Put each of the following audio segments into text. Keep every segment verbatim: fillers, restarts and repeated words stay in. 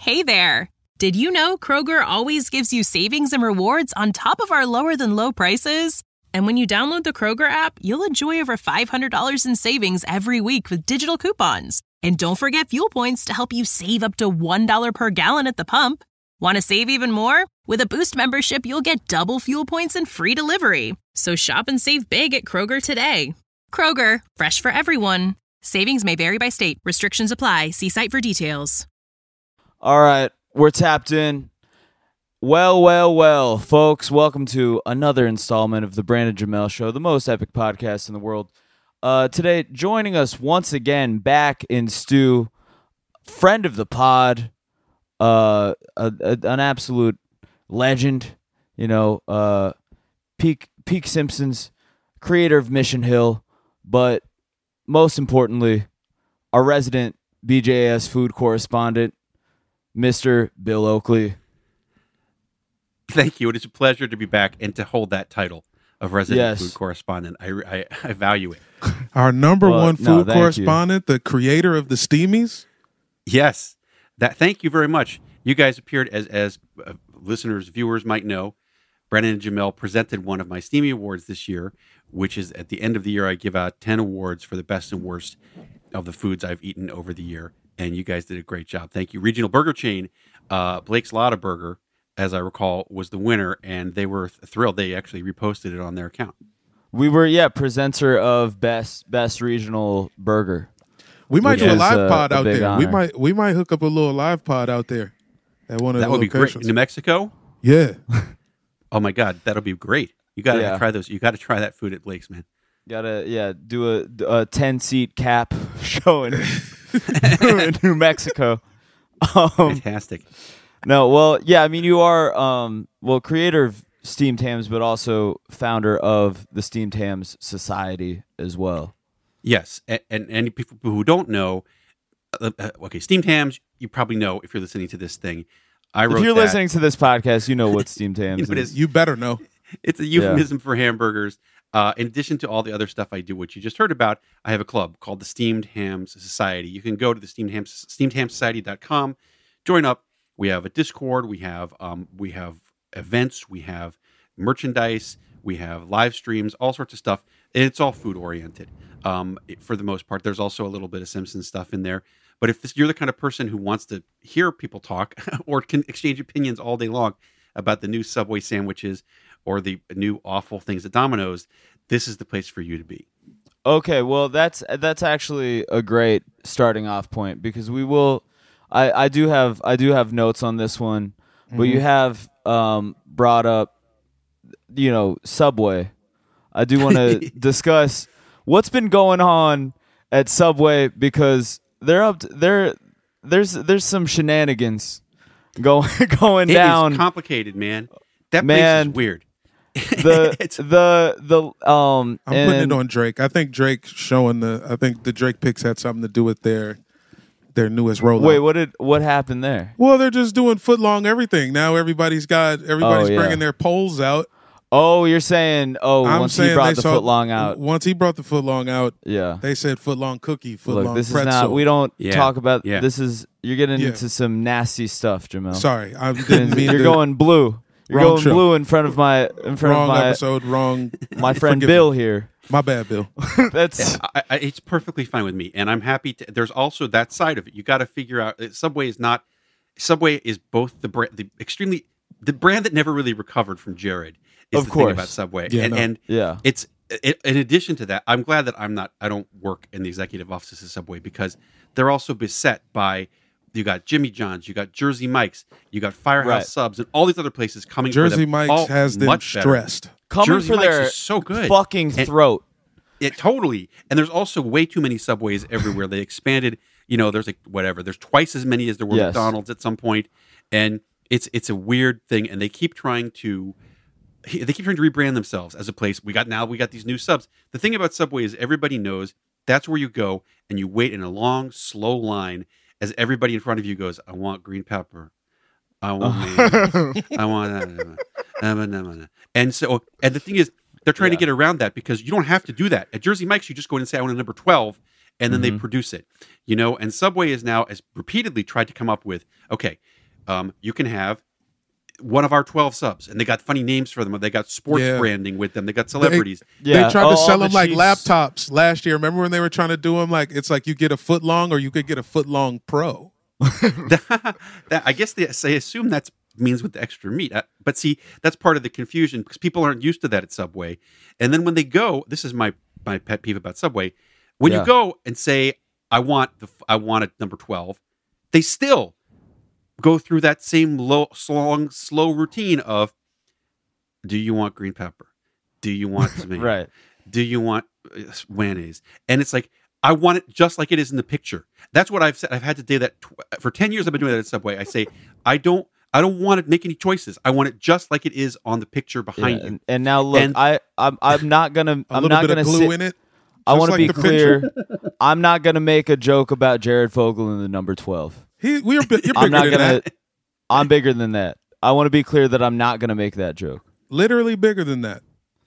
Hey there! Did you know Kroger always gives you savings and rewards on top of our lower-than-low prices? And when you download the Kroger app, you'll enjoy over five hundred dollars in savings every week with digital coupons. And don't forget fuel points to help you save up to one dollar per gallon at the pump. Want to save even more? With a Boost membership, you'll get double fuel points and free delivery. So shop and save big at Kroger today. Kroger, fresh for everyone. Savings may vary by state. Restrictions apply. See site for details. All right, we're tapped in. Well, well, well, folks, welcome to another installment of the Brandon Jamel Show, the most epic podcast in the world. Uh, today, joining us once again, back in Stu, friend of the pod, uh, a, a, an absolute legend, you know, uh, peak peak Simpsons, creator of Mission Hill, but most importantly, our resident B J A S food correspondent, Mister Bill Oakley. Thank you. It is a pleasure to be back and to hold that title of resident yes. food correspondent. I, I, I value it. Our number well, one no, food correspondent, you. The creator of the Steamies. Yes. That. Thank you very much. You guys appeared, as as uh, listeners, viewers might know, Brandon and Jamel presented one of my Steamy Awards this year, which is at the end of the year, I give out ten awards for the best and worst of the foods I've eaten over the year. And you guys did a great job. Thank you. Regional burger chain, uh, Blake's Lotta Burger, as I recall, was the winner, and they were thrilled. They actually reposted it on their account. We were, yeah, presenter of best best regional burger. We might do a live uh, pod a out there. honor. We might we might hook up a little live pod out there at one of that the would locations. be great. New Mexico? Yeah. Oh my God, that'll be great. You got to Yeah. try those. You got to try that food at Blake's, man. Gotta, yeah, do a, a ten-seat cap show in, in New Mexico. Um, Fantastic. no, well, yeah, I mean, you are, um, well, creator of Steamed Hams, but also founder of the Steamed Hams Society as well. Yes, and, and any people who don't know, uh, uh, okay, Steamed Hams, you probably know if you're listening to this thing. I wrote If you're that. listening to this podcast, you know what Steamed Hams You know what it is. is. You better know. It's a euphemism for hamburgers. Uh, in addition to all the other stuff I do, which you just heard about, I have a club called the Steamed Hams Society. You can go to the steamed hams steamed ham society dot com, join up. We have a Discord. We have um, we have events. We have merchandise. We have live streams. All sorts of stuff. And it's all food oriented um, for the most part. There's also a little bit of Simpsons stuff in there. But if this, you're the kind of person who wants to hear people talk or can exchange opinions all day long about the new Subway sandwiches or the new awful things at Domino's, this is the place for you to be. Okay, well, that's that's actually a great starting off point because we will. I, I do have I do have notes on this one, mm-hmm. but you have um, brought up, you know, Subway. I do want to discuss what's been going on at Subway because they're up. To, they're there's there's some shenanigans going going it down. It's complicated, man. That man, place is weird. the the the um I'm and, putting it on Drake. I think Drake showing the. I think the Drake picks had something to do with their their newest rollout. Wait, what did what happened there? Well, they're just doing foot long everything now. Everybody's got everybody's Oh, yeah. bringing their poles out. Oh, you're saying oh I'm once saying he brought they the saw- foot long out. Once he brought the foot long out, Yeah. they said foot long cookie, foot Look, long this pretzel. is not. We don't Yeah, talk about. yeah. This is you're getting Yeah. into some nasty stuff, Jamel. Sorry, I didn't mean You're to. going blue. You're Wrong going show. blue in front of my in front wrong of my episode, wrong. my friend Forgive Bill me. here. My bad, Bill. That's I, I, it's perfectly fine with me, and I'm happy to. There's also that side of it. You got to figure out. uh, Subway is not. Subway is both the brand, the extremely the brand that never really recovered from Jared. Is Of the course. thing about Subway, Yeah, and no. and yeah. it's it, in addition to that, I'm glad that I'm not. I don't work in the executive offices of Subway because they're also beset by. You got Jimmy John's, you got Jersey Mike's, you got Firehouse Right. Subs, and all these other places coming. for Jersey them, Mike's all has them much better. stressed. Coming Jersey for Mike's their is so good. fucking And- throat. It totally. And there's also way too many Subways everywhere. They expanded, you know, there's like whatever. There's twice as many as there were Yes. McDonald's at some point. And it's it's a weird thing. And they keep trying to they keep trying to rebrand themselves as a place. We got now we got these new subs. The thing about Subway is everybody knows that's where you go and you wait in a long, slow line as everybody in front of you goes, I want green pepper. I want mayonnaise. I want that. And so and the thing is they're trying Yeah. to get around that because you don't have to do that. At Jersey Mike's, you just go in and say, I want a number twelve, and then Mm-hmm. they produce it. You know, and Subway is now has repeatedly tried to come up with, okay, um, you can have one of our twelve subs, and they got funny names for them. They got sports Yeah. branding with them. They got celebrities. Yeah. They tried Oh, to all sell the them like Chiefs- laptops last year. Remember when they were trying to do them like it's like you get a foot long or you could get a foot long Pro. that, I guess they, they assume that means with the extra meat. Uh, but see, that's part of the confusion because people aren't used to that at Subway. And then when they go, this is my my pet peeve about Subway. When Yeah. you go and say, "I want the I want it number twelve," they still go through that same low, long, slow routine of, "Do you want green pepper? Do you want tomato? Right. Do you want uh, mayonnaise?" And it's like, I want it just like it is in the picture. That's what I've said. I've had to do that tw- for ten years. I've been doing that at Subway. I say, I don't, I don't want to make any choices. I want it just like it is on the picture Yeah, behind you. and, and now look, And- I I'm I'm not gonna A I'm little not bit gonna of glue sit, in it. I just want to like be the clear. picture. I'm not gonna make a joke about Jared Fogle in the number twelve. He, we are, bi- you're I'm bigger not than gonna. that. I'm bigger than that. I want to be clear that I'm not gonna make that joke. Literally bigger than that.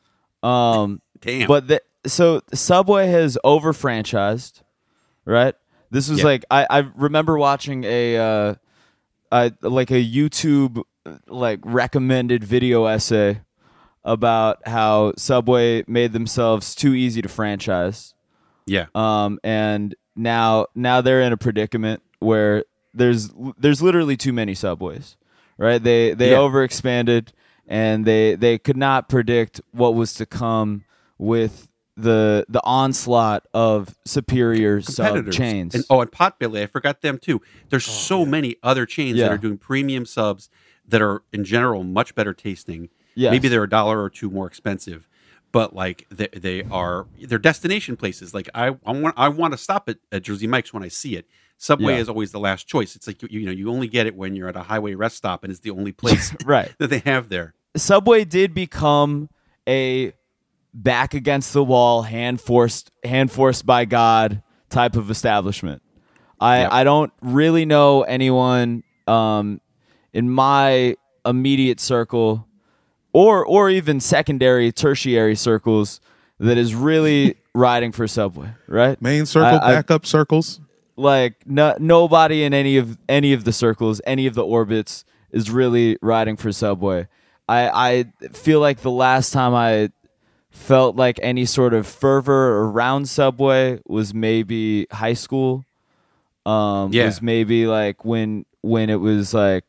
Um, Damn. but the, so Subway has over franchised, right? This was Yeah. like I, I remember watching a uh, I, like a YouTube like recommended video essay about how Subway made themselves too easy to franchise. yeah. Um, and now now they're in a predicament where there's there's literally too many Subways, right? They they Yeah. overexpanded and they they could not predict what was to come with the the onslaught of superior sub Competitors. chains. And, oh, and Potbelly, I forgot them too. There's so many other chains Yeah. that are doing premium subs that are in general much better tasting. Yes. Maybe they're a dollar or two more expensive, but like they, they are they're destination places. Like I, I want I want to stop at, at Jersey Mike's when I see it. Subway Yeah. is always the last choice. It's like you, you know you only get it when you're at a highway rest stop and it's the only place Right. that they have there. Subway did become a back against the wall, hand forced, hand forced by God type of establishment. I Yep. I don't really know anyone um, in my immediate circle, or or even secondary, tertiary circles that is really riding for Subway. Right? Main circle, I- I- backup circles. Like no, nobody in any of any of the circles, any of the orbits is really riding for Subway. I I feel like the last time I felt like any sort of fervor around Subway was maybe high school. Um, Yeah. was maybe like when when it was like,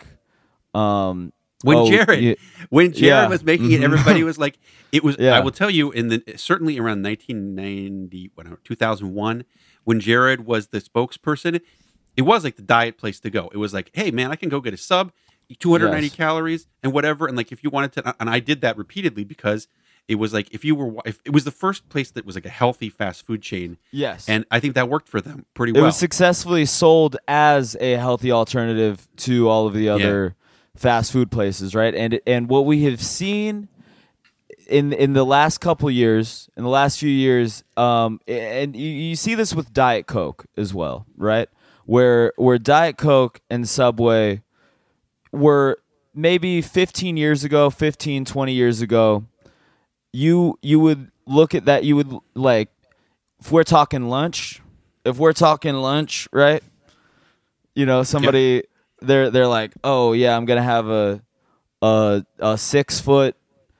um, When oh, Jared, yeah, when Jared yeah. was making it, Mhm. everybody was like, it was. Yeah. I will tell you, in the certainly around nineteen ninety, whatever, two thousand one, when Jared was the spokesperson, it was like the diet place to go. It was like, hey man, I can go get a sub, two hundred ninety Yes. calories and whatever, and like if you wanted to, and I did that repeatedly because it was like if you were, if it was the first place that was like a healthy fast food chain, yes, and I think that worked for them pretty it well. was successfully sold as a healthy alternative to all of the other fast food places, right? And and what we have seen in in the last couple years, in the last few years, um, and you, you see this with Diet Coke as well, right? Where where Diet Coke and Subway were maybe fifteen years ago, fifteen, twenty years ago, you you would look at that, you would like, if we're talking lunch, if we're talking lunch, right? You know, somebody they're they're like, oh yeah, I'm gonna have a a a six foot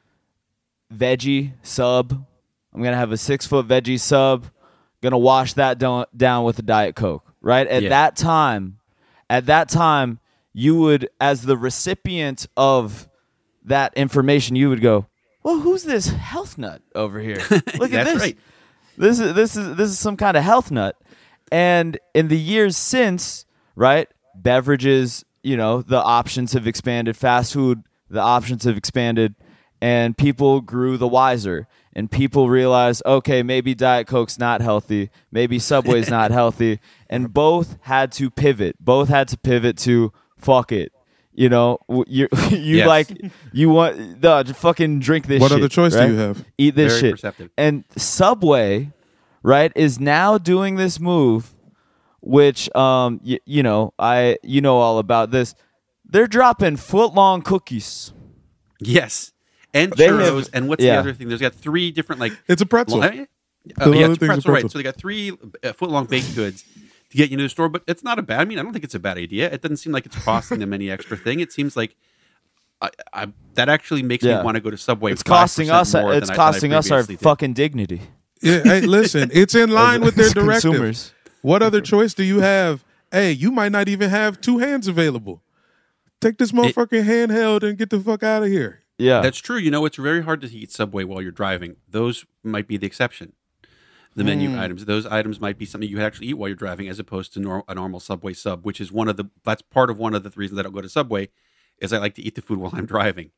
veggie sub. I'm gonna have a six foot veggie sub. Gonna wash that down down with a Diet Coke, right? At Yeah. that time, at that time, you would, as the recipient of that information, you would go, well, who's this health nut over here? Look at That's this. right. This is this is this is some kind of health nut. And in the years since, right, beverages, you know, the options have expanded, fast food, the options have expanded, and people grew the wiser. And people realized, okay, maybe Diet Coke's not healthy, maybe Subway's not healthy, and both had to pivot. Both had to pivot to fuck it. You know, you you Yes. like you want the just fucking drink this What shit. other choice do right? you have? Eat this Very shit. perceptive. And Subway, right, is now doing this move, which um y- you know I you know all about this. They're dropping foot long cookies. Yes. And They churros. have- and what's yeah. the other thing? There's got three different like It's a pretzel. Well, Uh, The yeah, other it's thing's a pretzel, right. pretzel. So they got three uh, foot long baked goods to get you into the store, but it's not a bad. I mean, I don't think it's a bad idea. It doesn't seem like it's costing them any extra thing. It seems like I, I, that actually makes Yeah. me want to go to Subway. It's costing us. More It's than I- than I costing us our previously did. fucking dignity. Yeah, hey, listen, it's in line with their As directive. consumers. What other choice do you have? Hey, you might not even have two hands available. Take this motherfucking handheld and get the fuck out of here. Yeah. That's true. You know, it's very hard to eat Subway while you're driving. Those might be the exception. The menu Hmm. items. Those items might be something you actually eat while you're driving, as opposed to nor- a normal Subway sub, which is one of the. That's part of one of the reasons I don't go to Subway, is I like to eat the food while I'm driving.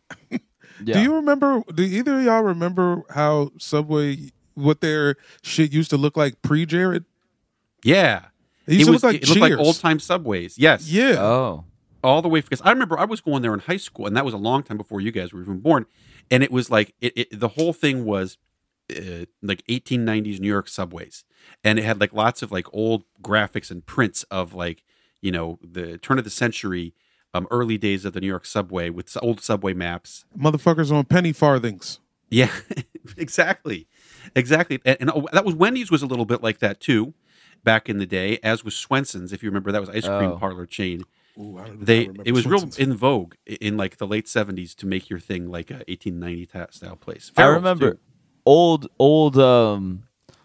yeah. Do you remember? Do either of y'all remember how Subway, what their shit used to look like pre-Jared? Yeah, It used it to was. look like it looked like Cheers. old time Subways. Yes. Yeah. Oh. all the way because I remember I was going there in high school, and that was a long time before you guys were even born. And it was like it, it the whole thing was uh, like eighteen nineties New York subways, and it had like lots of like old graphics and prints of like you know the turn of the century, um, early days of the New York subway with old subway maps. Motherfuckers on penny farthings. Yeah, exactly, exactly. And, and oh, that was Wendy's was a little bit like that too, back in the day. As was Swenson's, if you remember, that was ice cream Oh. parlor chain. Ooh, I don't- I They remember it was Swenson's. real in vogue i- in like the late seventies to make your thing like a eighteen ninety ta- style place. I Farrell's, remember too. old, old, um,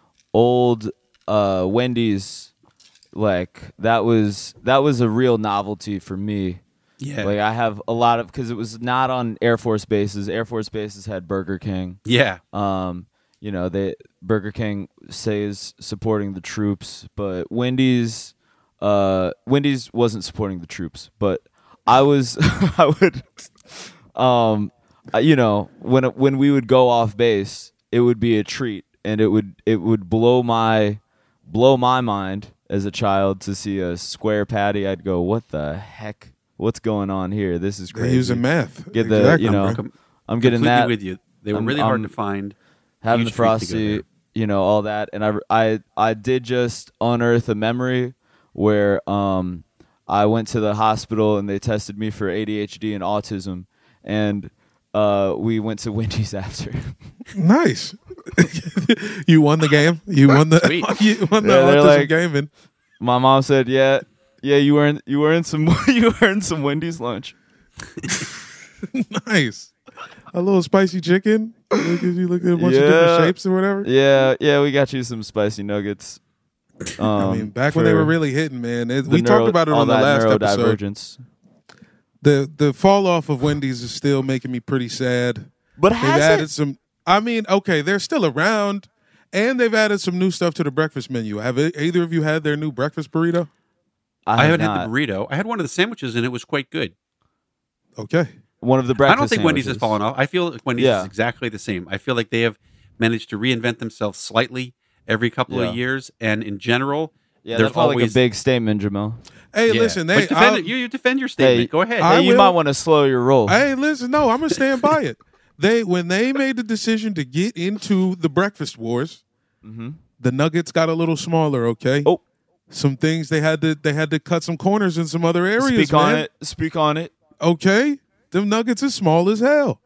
old uh, Wendy's. Like that was that was a real novelty for me. Yeah, Like I have a lot of because it was not on Air Force bases. Air Force bases had Burger King. yeah, Um, you know, they Burger King says supporting the troops, but Wendy's, uh, Wendy's wasn't supporting the troops. But I was, I would, um, uh, you know, when it, when we would go off base, it would be a treat, and it would it would blow my blow my mind as a child to see a square patty. I'd go, what the heck? What's going on here? This is They're crazy. using math. Get the Exactly, you know, bro. Com- I'm getting completely that. with you. They were I'm- really hard I'm- to find. having the Huge treat to go frosty, there. you know, all that, and I, I, I did just unearth a memory where um, I went to the hospital and they tested me for A D H D and autism, and uh, we went to Wendy's after. Nice. You won the game. You won the Sweet. you won the Yeah, they're autism like- gaming. My mom said, "Yeah, yeah, you earned, you earned some, you earned some Wendy's lunch." Nice. A little spicy chicken. Look at you look at a bunch of Yeah. different shapes or whatever. Yeah, yeah, we got you some spicy nuggets. Um, I mean, back when they for were really hitting, man. It, the we neuro- talked about it all on the that last episode. neurodivergence. The the fall off of Wendy's is still making me pretty sad. But They've has added it? some. I mean, okay, they're still around, and they've added some new stuff to the breakfast menu. Have e- either of you had their new breakfast burrito? I, have haven't not. had the burrito. I had one of the sandwiches, and it was quite good. Okay. One of the I breakfast. don't think Wendy's has sandwiches. fallen off. I feel like Wendy's Yeah. is exactly the same. I feel like they have managed to reinvent themselves slightly every couple Yeah. of years, and in general, Yeah, there's that felt like always a big statement, Jamel. Hey, Yeah. listen, But they. defend I'll- it. You, you defend your statement. Hey, Go ahead. I Hey, you will- might want to slow your roll. Hey, listen, no, I'm gonna stand by it. They when they made the decision to get into the breakfast wars, Mhm. the Nuggets got a little smaller. Okay. Oh. Some things they had to they had to cut some corners in some other areas. Speak on man. it. Speak on it. Okay, them Nuggets is small as hell,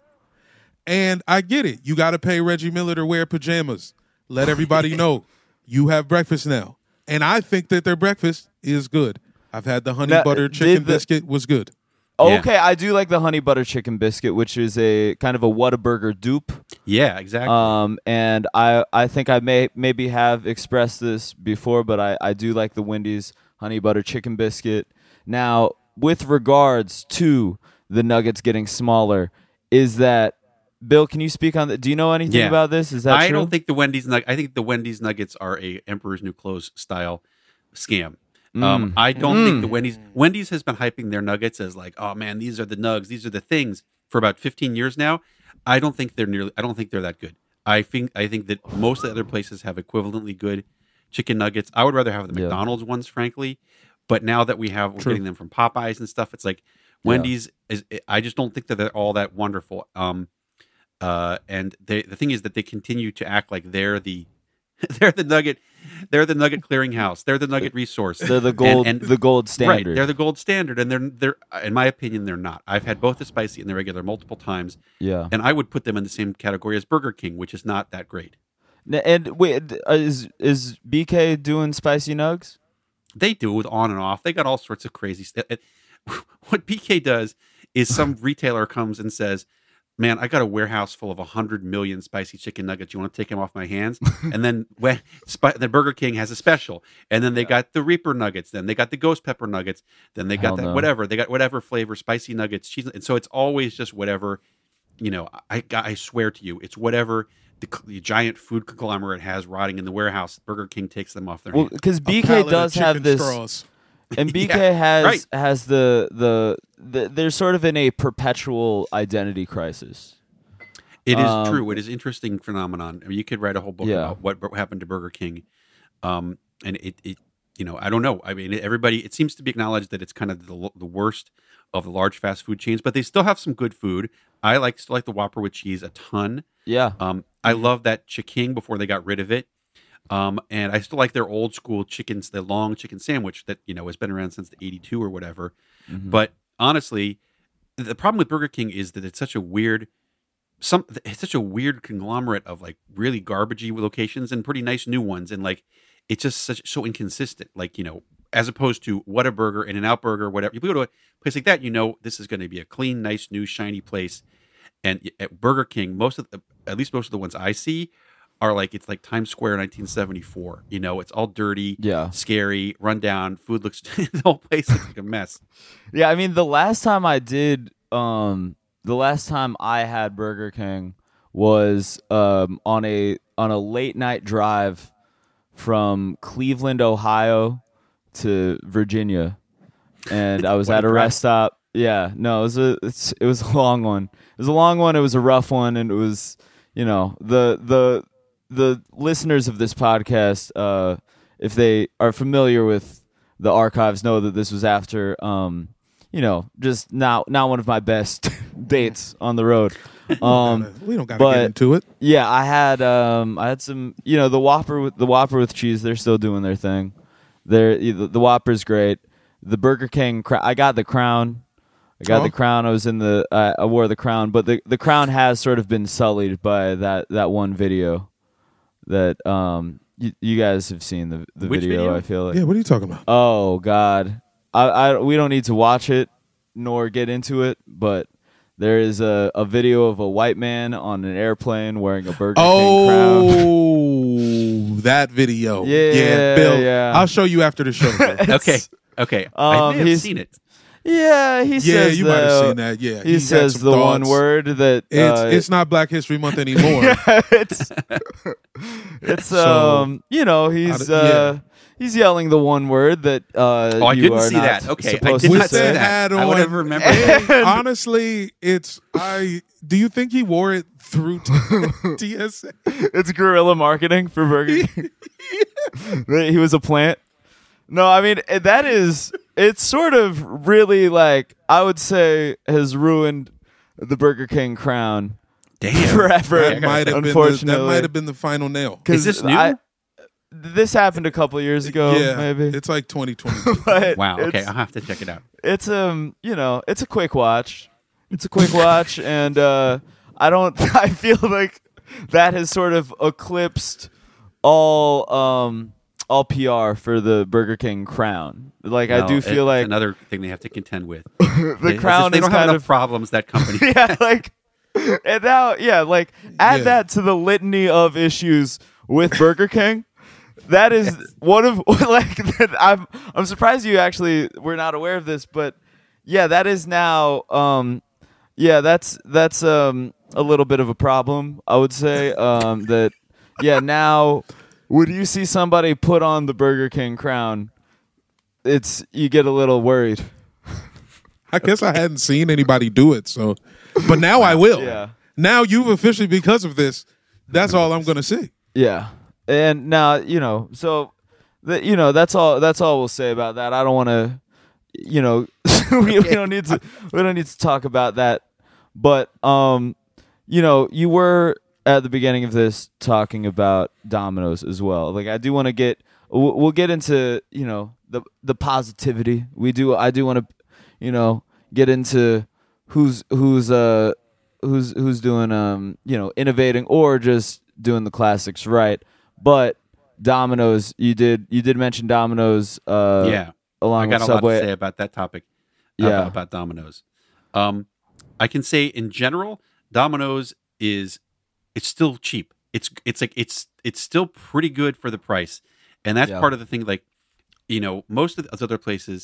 and I get it. You got to pay Reggie Miller to wear pajamas. Let everybody know you have breakfast now, and I think that their breakfast is good. I've had the honey Now, butter did chicken the- biscuit was good. Yeah. Okay, I do like the honey butter chicken biscuit, which is a kind of a Whataburger dupe. yeah, exactly. Um, and I, I think I may maybe have expressed this before, but I, I do like the Wendy's honey butter chicken biscuit. Now, with regards to the nuggets getting smaller, is that Bill? Can you speak on that? Do you know anything Yeah. about this? Is that I true? don't think the Wendy's nug- I think the Wendy's nuggets are a Emperor's New Clothes style scam. Um, Mm. I don't think the Mm. Wendy's Wendy's has been hyping their nuggets as like, oh man, these are the nugs, these are the things for about fifteen years now. I don't think they're nearly. I don't think they're that good. I think I think that most of the other places have equivalently good chicken nuggets. I would rather have the Yeah. McDonald's ones, frankly. But now that we have, we're True. getting them from Popeyes and stuff. It's like Wendy's is. I just don't think that they're all that wonderful. Um, uh, and they, the thing is that they continue to act like they're the they're the nugget they're the nugget clearinghouse. They're the nugget resource. They're the gold, and, the gold standard. Right, they're the gold standard, and they're they're in my opinion they're not. I've had both the spicy and the regular multiple times, yeah. and I would put them in the same category as Burger King, which is not that great. N- And wait, uh, is is B K doing spicy nugs? They do it on and off. They got all sorts of crazy stuff. What B K does is some retailer comes and says, man, I got a warehouse full of one hundred million spicy chicken nuggets. You want to take them off my hands? And then when Sp- the Burger King has a special. And then they got the Reaper nuggets. Then they got the Ghost Pepper nuggets. Then they got Hell that no. whatever. They got whatever flavor, spicy nuggets, cheese. And so it's always just whatever, you know, I, I swear to you, it's whatever the, the giant food conglomerate has rotting in the warehouse. Burger King takes them off their Well, hands. because A B K pallet of does have chicken this, straws. and B K Yeah, has right. has the, the the they're sort of in a perpetual identity crisis. It is Um, true. It is interesting phenomenon. I mean, you could write a whole book Yeah. about what, what happened to Burger King, um, and it, it, you know, I don't know. I mean, everybody. It seems to be acknowledged that it's kind of the, the worst of the large fast food chains, but they still have some good food. I like still like the Whopper with cheese a ton. Yeah, Um, I love that Chiking before they got rid of it, um, and I still like their old school chickens, the long chicken sandwich that you know has been around since the eighty-two or whatever. Mhm. But honestly, the problem with Burger King is that it's such a weird. Some it's such a weird conglomerate of like really garbagey locations and pretty nice new ones, and like it's just such so inconsistent. Like you know, as opposed to Whataburger, In-N-Out Burger, whatever. You go to a place like that, you know, this is going to be a clean, nice, new, shiny place. And at Burger King, most of the, at least most of the ones I see are like it's like Times Square, nineteen seventy-four. You know, it's all dirty, yeah, scary, run down. Food looks the whole place looks like a mess. yeah. I mean, the last time I did, um, the last time I had Burger King was um on a on a late night drive from Cleveland, Ohio, to Virginia, and I was What a at a drive. rest stop. Yeah, no, it was a it's, it was a long one. It was a long one. It was a rough one, and it was you know the the the listeners of this podcast, uh, if they are familiar with the archives, know that this was after um you know just not not one of my best dates on the road. Um, we don't got to but- get into it. yeah, I had um I had some you know the Whopper with the Whopper with cheese. They're still doing their thing. They're the, the Whopper's great. The Burger King, cra- I got the Crown. I got Oh. the Crown. I was in the I I wore the Crown, but the the Crown has sort of been sullied by that that one video that um you, you guys have seen the the Which video, video? I feel like. Yeah, what are you talking about? Oh God, I, I we don't need to watch it nor get into it, but there is a, a video of a white man on an airplane wearing a Burger King crown. Oh, that video. Yeah, Bill. yeah. I'll show you after the show. Bill. Okay, okay, I Um, may have he's- seen it. Yeah, he yeah, says you the, might have seen that. Yeah, He He's had says some the thoughts. one word that It's uh, it's not Black History Month anymore. it's it's So, um you know he's I- uh he's yelling the one word that uh Oh, I you didn't are see not that. Okay, I supposed did to not With see say. that that. hat I would on, have remembered and that. honestly, it's I. Do you think he wore it through t- T S A? It's guerrilla marketing for Burger King. That he was a plant. No, I mean eh, that is it's sort of really like I would say has ruined the Burger King crown Damn. forever. Yeah, That might have been the, unfortunately, that might have been the final nail. Is this new? I- this happened a couple years ago, yeah, maybe. it's like twenty twenty. But Wow. Okay, it's- I'll have to check it out. it's um you know it's a quick watch it's a quick watch and uh I don't I feel like that has sort of eclipsed all um all P R for the Burger King crown. Like I No, do it- feel like another thing they have to contend with. the It's just crown they is don't have kind enough of problems. That company. yeah like and now yeah like add Yeah. that to the litany of issues with Burger King. That is one of like that I'm I'm surprised you actually were not aware of this, but yeah, that is now um yeah, that's that's um a little bit of a problem, I would say. Um that yeah, now when you see somebody put on the Burger King crown, it's you get a little worried. I guess I hadn't seen anybody do it, so but now I will. Yeah. Now you've officially, because of this, that's all I'm gonna see. Yeah. And now, you know, so the, you know, that's all that's all we'll say about that. I don't want to you know, we, we don't need to we don't need to talk about that. But um you know, you were at the beginning of this talking about Domino's as well. Like I do want to get we'll we'll get into, you know, the the positivity. We do I do want to, you know, get into who's who's uh who's who's doing um, you know, innovating or just doing the classics right. But Domino's, you did you did mention Domino's. Uh, yeah, along I got with a Subway. lot to say about that topic. Yeah. about, about Domino's. Um, I can say in general, Domino's is it's still cheap. It's it's like it's it's still pretty good for the price, and that's Yeah. part of the thing. Like, you know, most of the other places,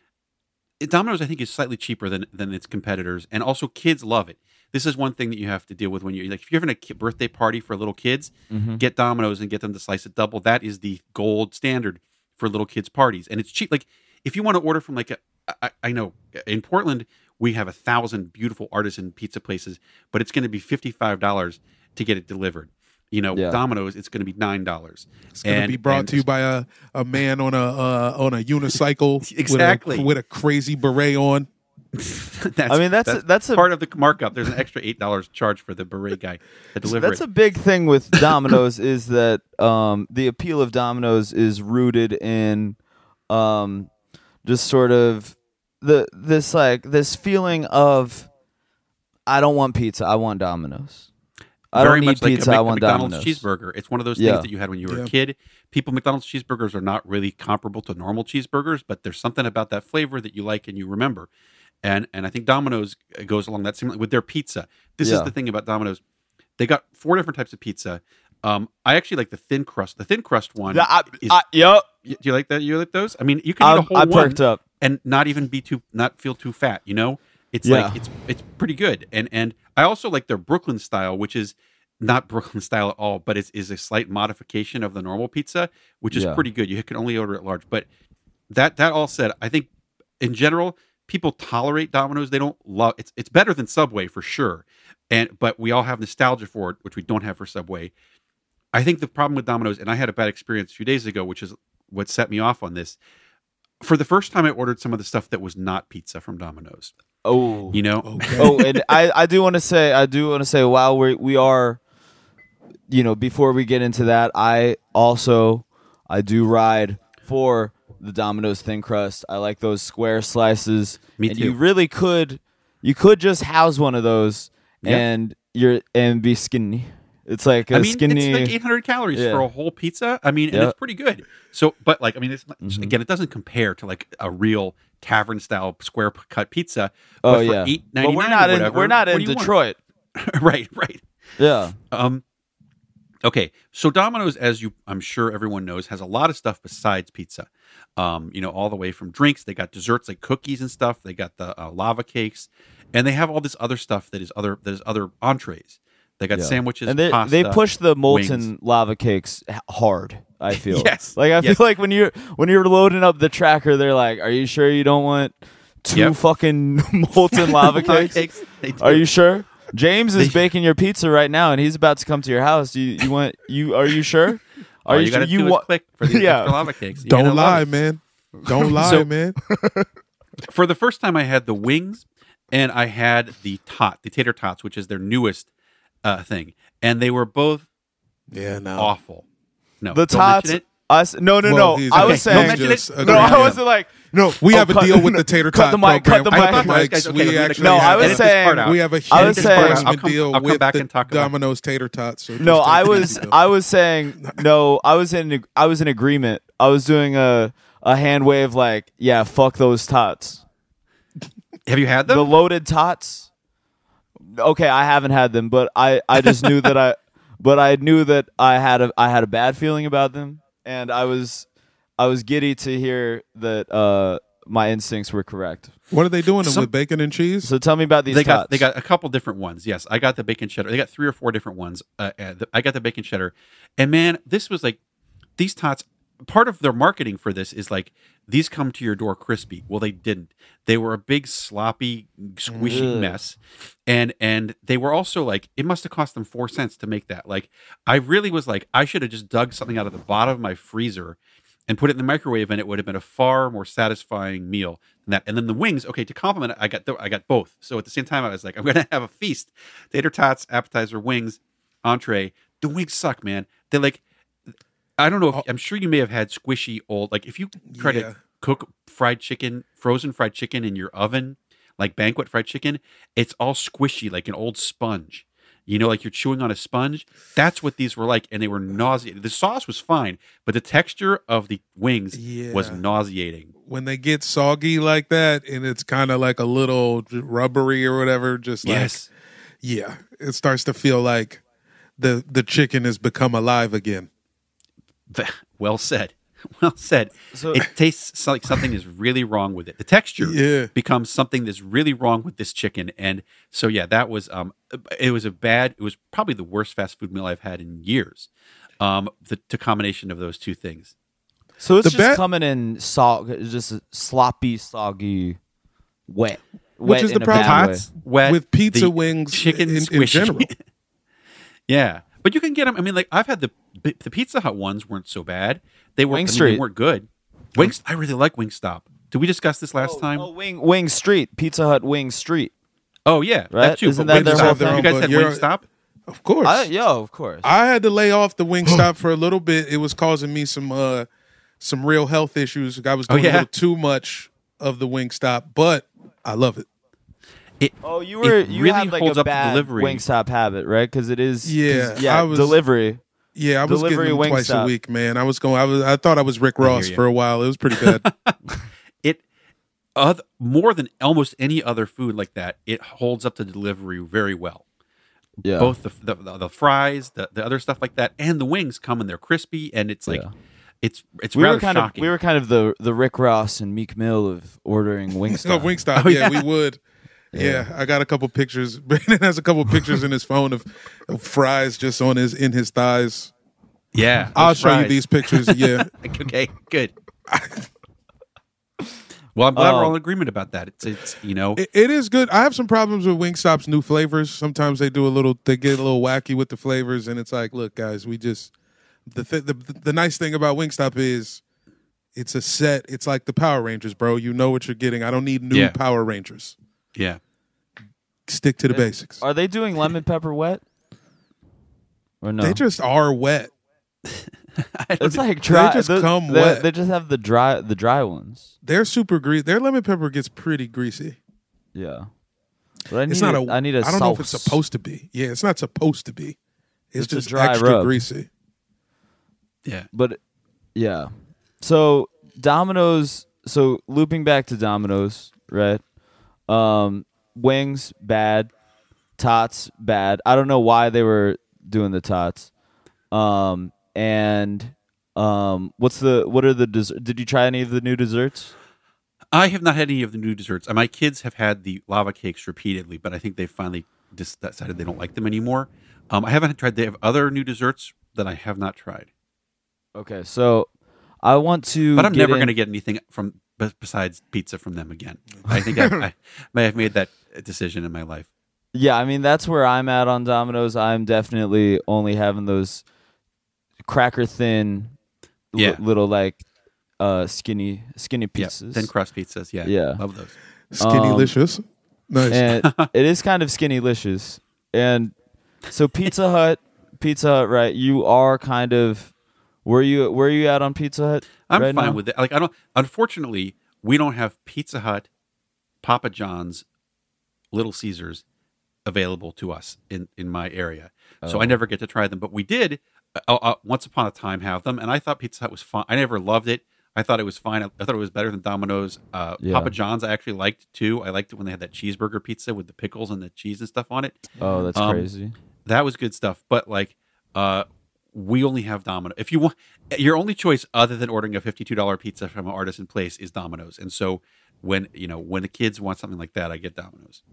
it- Domino's I think is slightly cheaper than than its competitors, and also kids love it. This is one thing that you have to deal with when you're like if you're having a ki- birthday party for little kids, Mhm. get Domino's and get them to slice it double. That is the gold standard for little kids parties, and it's cheap. Like if you want to order from like a, I, I know in Portland we have a thousand beautiful artisan pizza places, but it's going to be fifty five dollars to get it delivered. You know, Yeah. Domino's, it's going to be nine dollars. It's going to be brought to you by a, a man on a uh, on a unicycle Exactly. with, a, with a crazy beret on. that's, I mean, that's- that's a- part of the markup. There's an extra eight dollars charge for the beret guy to deliver That's it. a big thing with Domino's is that um, the appeal of Domino's is rooted in um, just sort of the this like this feeling of I don't want pizza, I want Domino's. I Very don't need much like pizza, a, I Mc- a want McDonald's Domino's. cheeseburger. It's one of those Yeah. things that you had when you were Yeah. a kid. People, McDonald's cheeseburgers are not really comparable to normal cheeseburgers, but there's something about that flavor that you like and you remember. And and I think Domino's goes along that similar with their pizza. This Yeah. is the thing about Domino's. They got four different types of pizza. Um, I actually like the thin crust. The thin crust one. Yeah, I, is, I, yep. do you like that? You like those? I mean, you can eat a I'm- whole I one perked up. and not even be too, not feel too fat. You know, it's Yeah. like it's it's pretty good. And and I also like their Brooklyn style, which is not Brooklyn style at all, but it's is a slight modification of the normal pizza, which is Yeah. pretty good. You can only order it large. But that that all said, I think in general people tolerate Domino's. They don't love it's it's better than Subway for sure. And but we all have nostalgia for it, which we don't have for Subway. I think the problem with Domino's, and I had a bad experience a few days ago, which is what set me off on this. For the first time, I ordered some of the stuff that was not pizza from Domino's. Oh, You know, Okay. oh, and I, I do want to say, I do want to say, while we we are, you know, before we get into that, I also, I do ride for the Domino's thin crust. I like those square slices. Me and too. you really could, you could just house one of those Yeah. and you're and be skinny. It's like a I mean, skinny. it's like eight hundred calories Yeah. for a whole pizza. I mean, and Yeah. it's pretty good. So, but like, I mean, it's not, Mhm. again, it doesn't compare to like a real tavern style square p- cut pizza. oh but for yeah, eight but ninety we're nine not or in whatever, we're not what in do you want? Detroit. right, right. Yeah, Um, okay, so Domino's, as you, I'm sure everyone knows, has a lot of stuff besides pizza. Um, you know, all the way from drinks, they got desserts like cookies and stuff. They got the uh, lava cakes, and they have all this other stuff that is other that is other entrees. They got Yeah. sandwiches, and they pasta, they push the molten wings. lava cakes h- hard. I feel Yes, like I yes. feel like when you're when you're loading up the tracker, they're like, "Are you sure you don't want two Yep. fucking molten lava Lava cakes? cakes, they do. Are you sure?" James is They- baking your pizza right now, and he's about to come to your house. You you want you? Are you sure? All Are you, you, sure gotta you do want? is click for the Yeah. extra lava cakes. You're Don't gonna love lie, it. man. Don't lie, So- man. For the first time, I had the wings, and I had the tot, the tater tots, which is their newest uh, thing, and they were both Yeah, no. awful. No, The don't tots. mention it. Us? No, no, Well, no. he's- I okay, was don't saying. mention just it. agree, No, I yeah. wasn't like. No, We oh, have a cut- deal with the tater cut tot the mic, cut program. the With mic. the Guys, mics. guys, okay, we let me- actually No, I have was a- edit this saying- part out. we have a I huge was saying- enforcement I'll come- deal I'll come with back the and talk about it. Domino's tater tots. So No, just I take it was easy, Bill. I was saying no. I was in I was in agreement. I was doing a a hand wave like, yeah, fuck those tots. Have you had them? The loaded tots. Okay, I haven't had them, but I, I just knew that I but I knew that I had a I had a bad feeling about them, and I was I was giddy to hear that uh, my instincts were correct. What are they doing Some- with bacon and cheese? So tell me about these they tots. got they got a couple different ones. Yes, I got the bacon cheddar. They got three or four different ones. Uh, uh, the- I got the bacon cheddar, and man, this was like these tots. Part of their marketing for this is like these come to your door crispy. Well, they didn't. They were a big sloppy, squishy Ugh. mess, and and they were also like it must have cost them four cents to make that. Like I really was like I should have just dug something out of the bottom of my freezer and put it in the microwave, and it would have been a far more satisfying meal than that. And then the wings, okay, to complement it, I got the, I got both. So at the same time, I was like, I'm gonna have a feast: tater tots, appetizer, wings, entree. The wings suck, man. They're like, I don't know. If, I'm sure you may have had squishy old, like if you try Yeah. to cook fried chicken, frozen fried chicken in your oven, like banquet fried chicken, it's all squishy, like an old sponge. You know, like you're chewing on a sponge. That's what these were like, and they were nauseating. The sauce was fine, but the texture of the wings Yeah. was nauseating. When they get soggy like that, and it's kind of like a little rubbery or whatever, just like Yes. yeah, it starts to feel like the the chicken has become alive again. Well said. Well said. So- it tastes like something is really wrong with it. The texture Yeah. becomes something that's really wrong with this chicken. And so, yeah, that was um, it was a bad. It was probably the worst fast food meal I've had in years. Um, the, the combination of those two things. So it's The just bet- coming in so, just sloppy, soggy, wet. Which wet is in the a problem. bad way. Tots, wet, With pizza the wings chicken in- in squishy. general. Yeah, but you can get them. I mean, like I've had the the Pizza Hut ones weren't so bad. They were Wing I mean, Street. they weren't good. Wings. I really like Wingstop. Did we discuss this last Oh, time? oh, Wing Wing Street, Pizza Hut Wing Street. Oh yeah, Right? that too. Isn't but that their Wingstop, whole you thing? guys But had you're- Wingstop. Of course. I, yo, of course. I had to lay off the Wingstop for a little bit. It was causing me some uh some real health issues. I was Oh, doing yeah? a little too much of the Wingstop, but I love it. It, oh, you were it you really had like holds a up to bad delivery. Wingstop habit, right? Because it is 'cause, Yeah, yeah, I was- delivery. Yeah, I was Delivery getting them twice a Wingstop. week, man. I was going. I was. I thought I was Rick hear Ross you. for a while. It was pretty bad. it other, more than almost any other food like that, it holds up to delivery very well. Yeah, Both the, the the fries, the, the other stuff like that, and the wings come and they're crispy, and it's like Yeah. it's it's we rather were kind shocking. of we were kind of the the Rick Ross and Meek Mill of ordering Oh, Wingstop. Wingstop. Oh, yeah, yeah. we would. Yeah. I got a couple pictures. Brandon has a couple pictures in his phone of, of fries just on his in his thighs. yeah, I'll those show you fries. these pictures. Yeah, Okay, good. Well, I'm glad we're Um, all in agreement about that. It's it's you know it, it is good. I have some problems with Wingstop's new flavors. Sometimes they do a little. They get a little wacky with the flavors, and it's like, look, guys, we just the th- the the nice thing about Wingstop is it's a set. It's like the Power Rangers, bro. You know what you're getting. I don't need new Yeah. Power Rangers. yeah. Stick to the basics. Are they doing lemon pepper wet? Or no? They just are wet. it's like dry. just the- come they, wet. They just have the dry the dry ones. They're super greasy. Their lemon pepper gets pretty greasy. Yeah, but I need It's not a, a. I need a I don't know if it's sauce. supposed to be. Yeah, it's not supposed to be. It's, It's a just dry extra rub. greasy. Yeah. But yeah, so Domino's. So looping back to Domino's, right? Um, wings bad, tots bad. I don't know why they were doing the tots. Um, and um, what's the what are the dessert? Did you try any of the new desserts? I have not had any of the new desserts. My kids have had the lava cakes repeatedly, but I think they finally just decided they don't like them anymore. Um, I haven't tried. They have other new desserts that I have not tried, Okay, so I want to. but I'm get never in- going to get anything from be- besides pizza from them again. I think I, I may have made that decision in my life. Yeah, I mean that's where I'm at on Domino's. I'm definitely only having those cracker thin, li- Yeah. little like uh skinny skinny Yeah, pieces. thin crust pizzas. Yeah, Yeah. love those. Skinnylicious. Nice. And it is kind of skinnylicious. And so Pizza Hut, Pizza Hut, right? You are kind of where you where you at on Pizza Hut? I'm right fine now? with it. Like I don't. Unfortunately, we don't have Pizza Hut, Papa John's, Little Caesars available to us in in my area, so I Oh. never get to try them. But we did uh, uh, once upon a time have them, and I thought Pizza Hut was fine. I never loved it. I thought it was fine. I, I thought it was better than Domino's. Uh, Yeah. Papa John's I actually liked too. I liked it when they had that cheeseburger pizza with the pickles and the cheese and stuff on it. Oh, that's Um, crazy. That was good stuff. But like, uh, we only have Domino. If you want, your only choice other than ordering a fifty-two dollar pizza from an artisan place is Domino's. And so when you know when the kids want something like that, I get Domino's.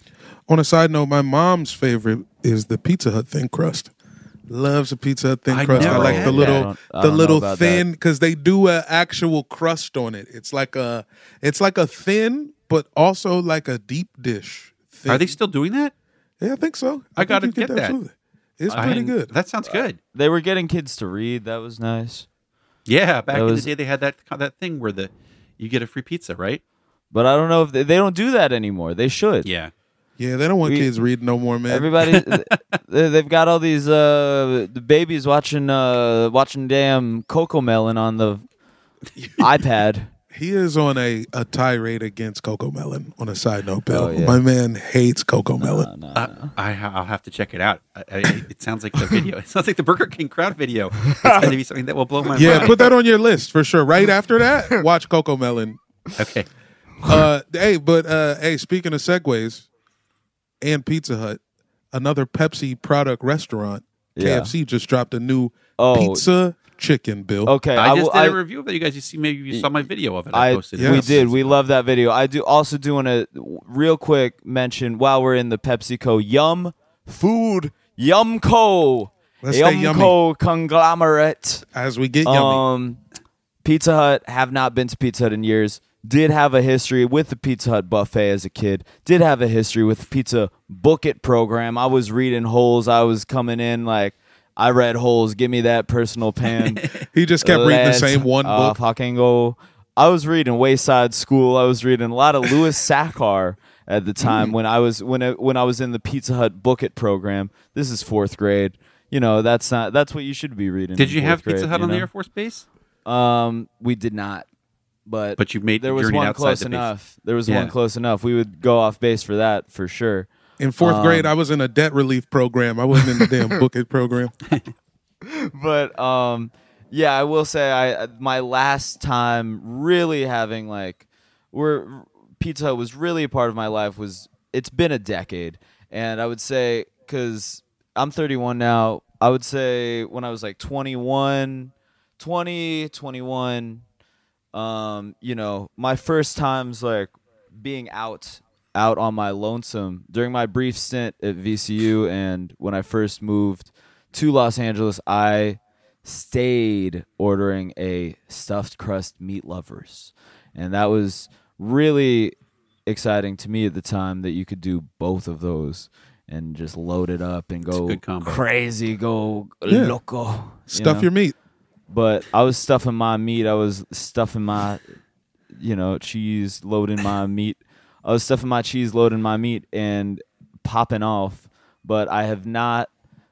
On a side note, my mom's favorite is the Pizza Hut thin crust. Loves a Pizza Hut thin I crust. I never like had the that. little, I don't- I the don't know little about thin because they do a actual crust on it. It's like a, it's like a thin, but also like a deep dish. Thin. Are they still doing that? Yeah, I think so. I think gotta you could get that. absolutely- It's I- pretty good. That sounds good. They were getting kids to read. That was nice. Yeah, back That in was- the day, they had that that thing where the you get a free pizza, right? But I don't know if they, they don't do that anymore. They should. Yeah. Yeah, they don't want We- kids reading no more, man. Everybody, they- they've got all these uh, the babies watching uh, watching damn Coco Melon on the iPad. He is on a, a tirade against Coco Melon. On a side note, Bill, Oh, yeah. my man hates Coco Melon. No, no, Uh, no. I, I'll have to check it out. I, I, it sounds like the video. It sounds like the Burger King crowd video. It's going to be something that will blow my Yeah, mind. put that on your list for sure. Right after that, watch Coco Melon. Okay. Uh, hey, but uh, hey, speaking of segues and Pizza Hut, another Pepsi product restaurant, Yeah. K F C just dropped a new Oh. pizza chicken, Bill. Okay, I just will- did I- a review of it. You guys, you see, maybe you saw my video of it. I, I posted. Yeah. we Yes. did. We love that video. I do also doing a real quick mention while we're in the PepsiCo Yum Food Yumco Let's stay yummy Yumco conglomerate. as we get yummy. Um, Pizza Hut. Have not been to Pizza Hut in years. Did have a history with the Pizza Hut buffet as a kid. Did have a history with the Pizza Book It program. I was reading holes. I was coming in like I read holes. Give me that personal pan. He just kept reading the Let's, same one uh, book. fucking go. I was reading Wayside School. I was reading a lot of Louis Sachar at the time when I was when it, when I was in the Pizza Hut Book It program. This is fourth grade. You know, that's not that's what you should be reading. Did in you have fourth Pizza grade, Hut you on the know? Air Force Base? Um, we did not. But But you made there the was journey one outside close the base. enough. There was Yeah. one close enough. We would go off base for that for sure. In fourth um, grade, I was in a debt relief program. I wasn't in the damn Book It program. But um yeah, I will say I my last time really having like we're Pizza Hut was really a part of my life was it's been a decade, and I would say cuz I'm thirty-one now, I would say when I was like twenty-one, twenty, twenty-one, um you know, my first times like being out out on my lonesome during my brief stint at V C U and when I first moved to Los Angeles, I stayed ordering a stuffed crust meat lovers. And that was really exciting to me at the time that you could do both of those and just load it up and a go good combo. crazy, go Yeah. loco. you Stuff know? your meat. But I was stuffing my meat. I was stuffing my, you know, cheese, loading my meat. I was stuffing my cheese, loading my meat, and popping off. But I have not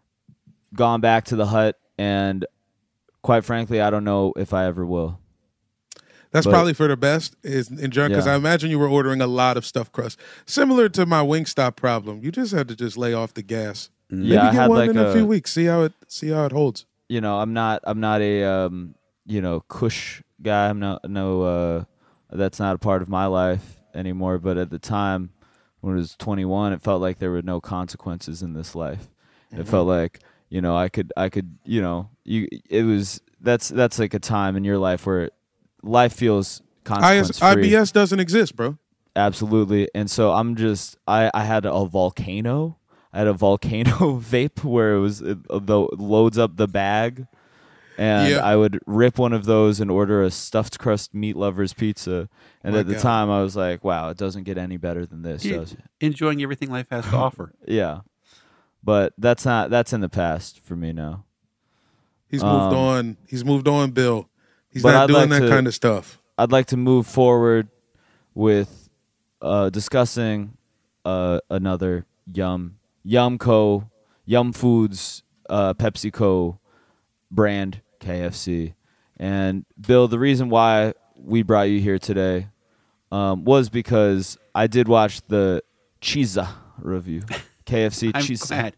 gone back to the Hut, and quite frankly, I don't know if I ever will. That's But- probably for the best. Is enjoying because Yeah. I imagine you were ordering a lot of stuffed crust, similar to my Wingstop problem. You just had to just lay off the gas. Yeah, Maybe I get had one like in a, a, few weeks. See how it see how it holds. you know, I'm not, I'm not a, um, you know, Kush guy. I'm not, no, uh, that's not a part of my life anymore. But at the time, when I was twenty-one, it felt like there were no consequences in this life. It felt like, you know, I could, I could, you know, you. It was that's that's like a time in your life where life feels consequence I free. B S doesn't exist, bro. Absolutely. And so I'm just I, I had a volcano. I had a volcano vape where it was it, the loads up the bag, and Yeah. I would rip one of those and order a stuffed crust meat lovers pizza. And My at the God. time I was like, wow, it doesn't get any better than this, Yeah. does it? Enjoying everything life has to offer. Yeah. But that's not that's in the past for me now. He's moved Um, on. He's moved on, Bill. He's but not I'd doing like that to- kind of stuff. I'd like to move forward with uh, discussing uh, another Yum Yumco Yum Foods uh, PepsiCo brand K F C. And Bill, the reason why we brought you here today um, was because I did watch the Cheesa review. K F C I'm Cheesa. glad.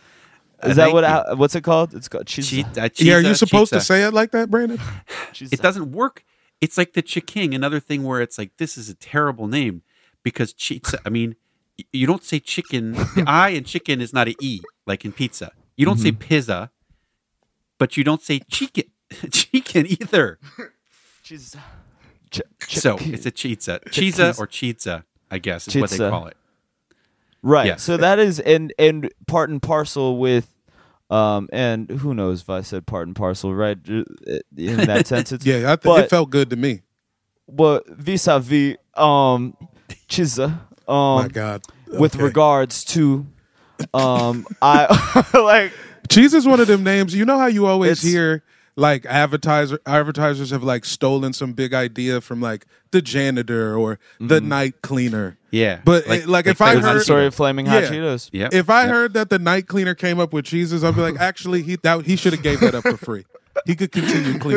Is Uh, that thank what? you. How, what's it called? It's called Cheesa. Cheat- uh, Yeah, are you cheetah, supposed to cheetah. say it like that, Brandon? Cheesa. It doesn't work. It's like the Chiking, another thing where it's like, this is a terrible name because pizza, I mean, y- you don't say chicken. The I in chicken is not an E, like in pizza. You don't say pizza, but you don't say chicken, chicken either. Cheesa. Ch- ch- So it's a chizza. Chizza or chizza, I guess, is what they Chizza. call it. Right. Yeah. So that is and and part and parcel with um and who knows if I said part and parcel right in that sense. It's, Yeah, I th- but, it felt good to me. but vis-a-vis um Chizza um My God. with Okay. regards to um I like Cheese is one of them names. You know how you always It's- hear like advertiser advertisers have like stolen some big idea from like the janitor or the night cleaner. Yeah. But, eh, like, if I it was heard- the story of Flaming Hot Yeah. Cheetos. Yeah. If I heard that the night cleaner came up with cheeses, I'd be like, actually, he that he should have gave that up for free. He could continue cleaning.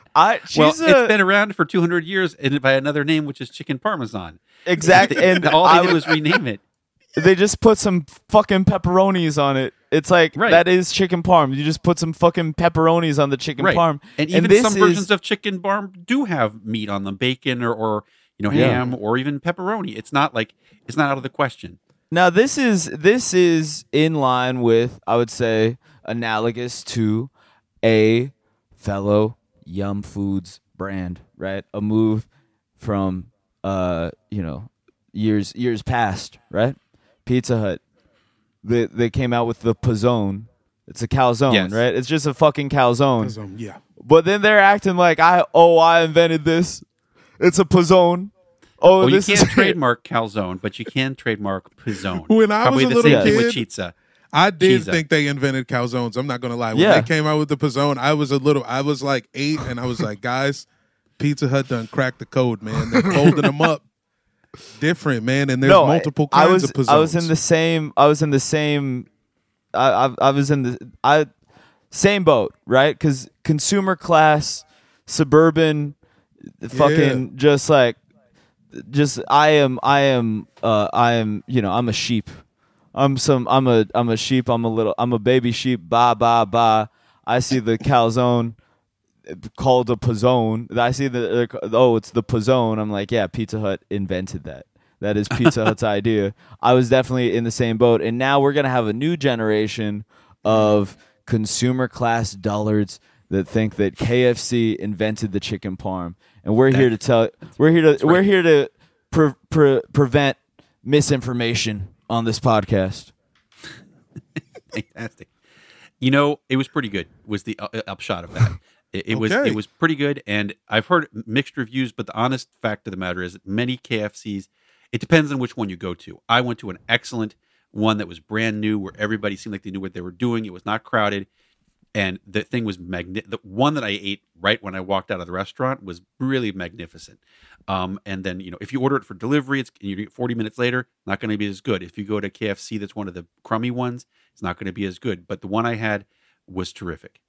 I she's Well, a, it's been around for two hundred years and by another name, which is chicken parmesan. exactly, and All they I did was was rename it. they just put some fucking pepperonis on it. It's like Right. that is chicken parm. You just put some fucking pepperonis on the chicken Right. parm, And even this some is, versions of chicken parm do have meat on them, bacon or, or you know, Yeah. ham or even pepperoni. It's not like it's not out of the question. Now this is this is in line with, I would say, analogous to a fellow Yum Foods brand, right? A move from uh, you know, years years past, right? Pizza Hut. They they came out with the Pizzone. It's a calzone, Yes. right? It's just a fucking calzone. Um, yeah. But then they're acting like I oh I invented this. It's a Pizzone. Oh, Well, you this can't is trademark calzone, but you can trademark pizzone. When I Probably was a the little same thing with kid, pizza. I did Cheesa. think they invented calzones. I'm not gonna lie. When Yeah. they came out with the Pizzone, I was a little. I was like eight, and I was like, guys, Pizza Hut done cracked the code, man. They're folding them up different, man. And there's no, I- multiple I, kinds was of Pizzones. I was in the same I was in the same I I, I was in the I same boat, right? Because consumer class, suburban, fucking just like just I am I am uh I am you know I'm a sheep. I'm some I'm a I'm a sheep. I'm a little I'm a baby sheep. Ba ba ba. I see the calzone called a Pizzone. I see the uh, oh it's the Pizzone. I'm like, yeah, Pizza Hut invented that. That is Pizza Hut's idea. I was definitely in the same boat, and now we're gonna have a new generation of consumer class dullards that think that K F C invented the chicken parm, and we're here to tell we're here to we're here to pre- pre- prevent misinformation on this podcast. Fantastic. You know, it was pretty good. Was the uh, upshot of that? It, it was Okay. it was pretty good, and I've heard mixed reviews. But the honest fact of the matter is, that many K F Cs. It depends on which one you go to. I went to an excellent one that was brand new, where everybody seemed like they knew what they were doing. It was not crowded, and the thing was magni- The one that I ate right when I walked out of the restaurant was really magnificent. Um, and then you know, if you order it for delivery, it's you get forty minutes later, not going to be as good. If you go to K F C, that's one of the crummy ones. It's not going to be as good. But the one I had was terrific.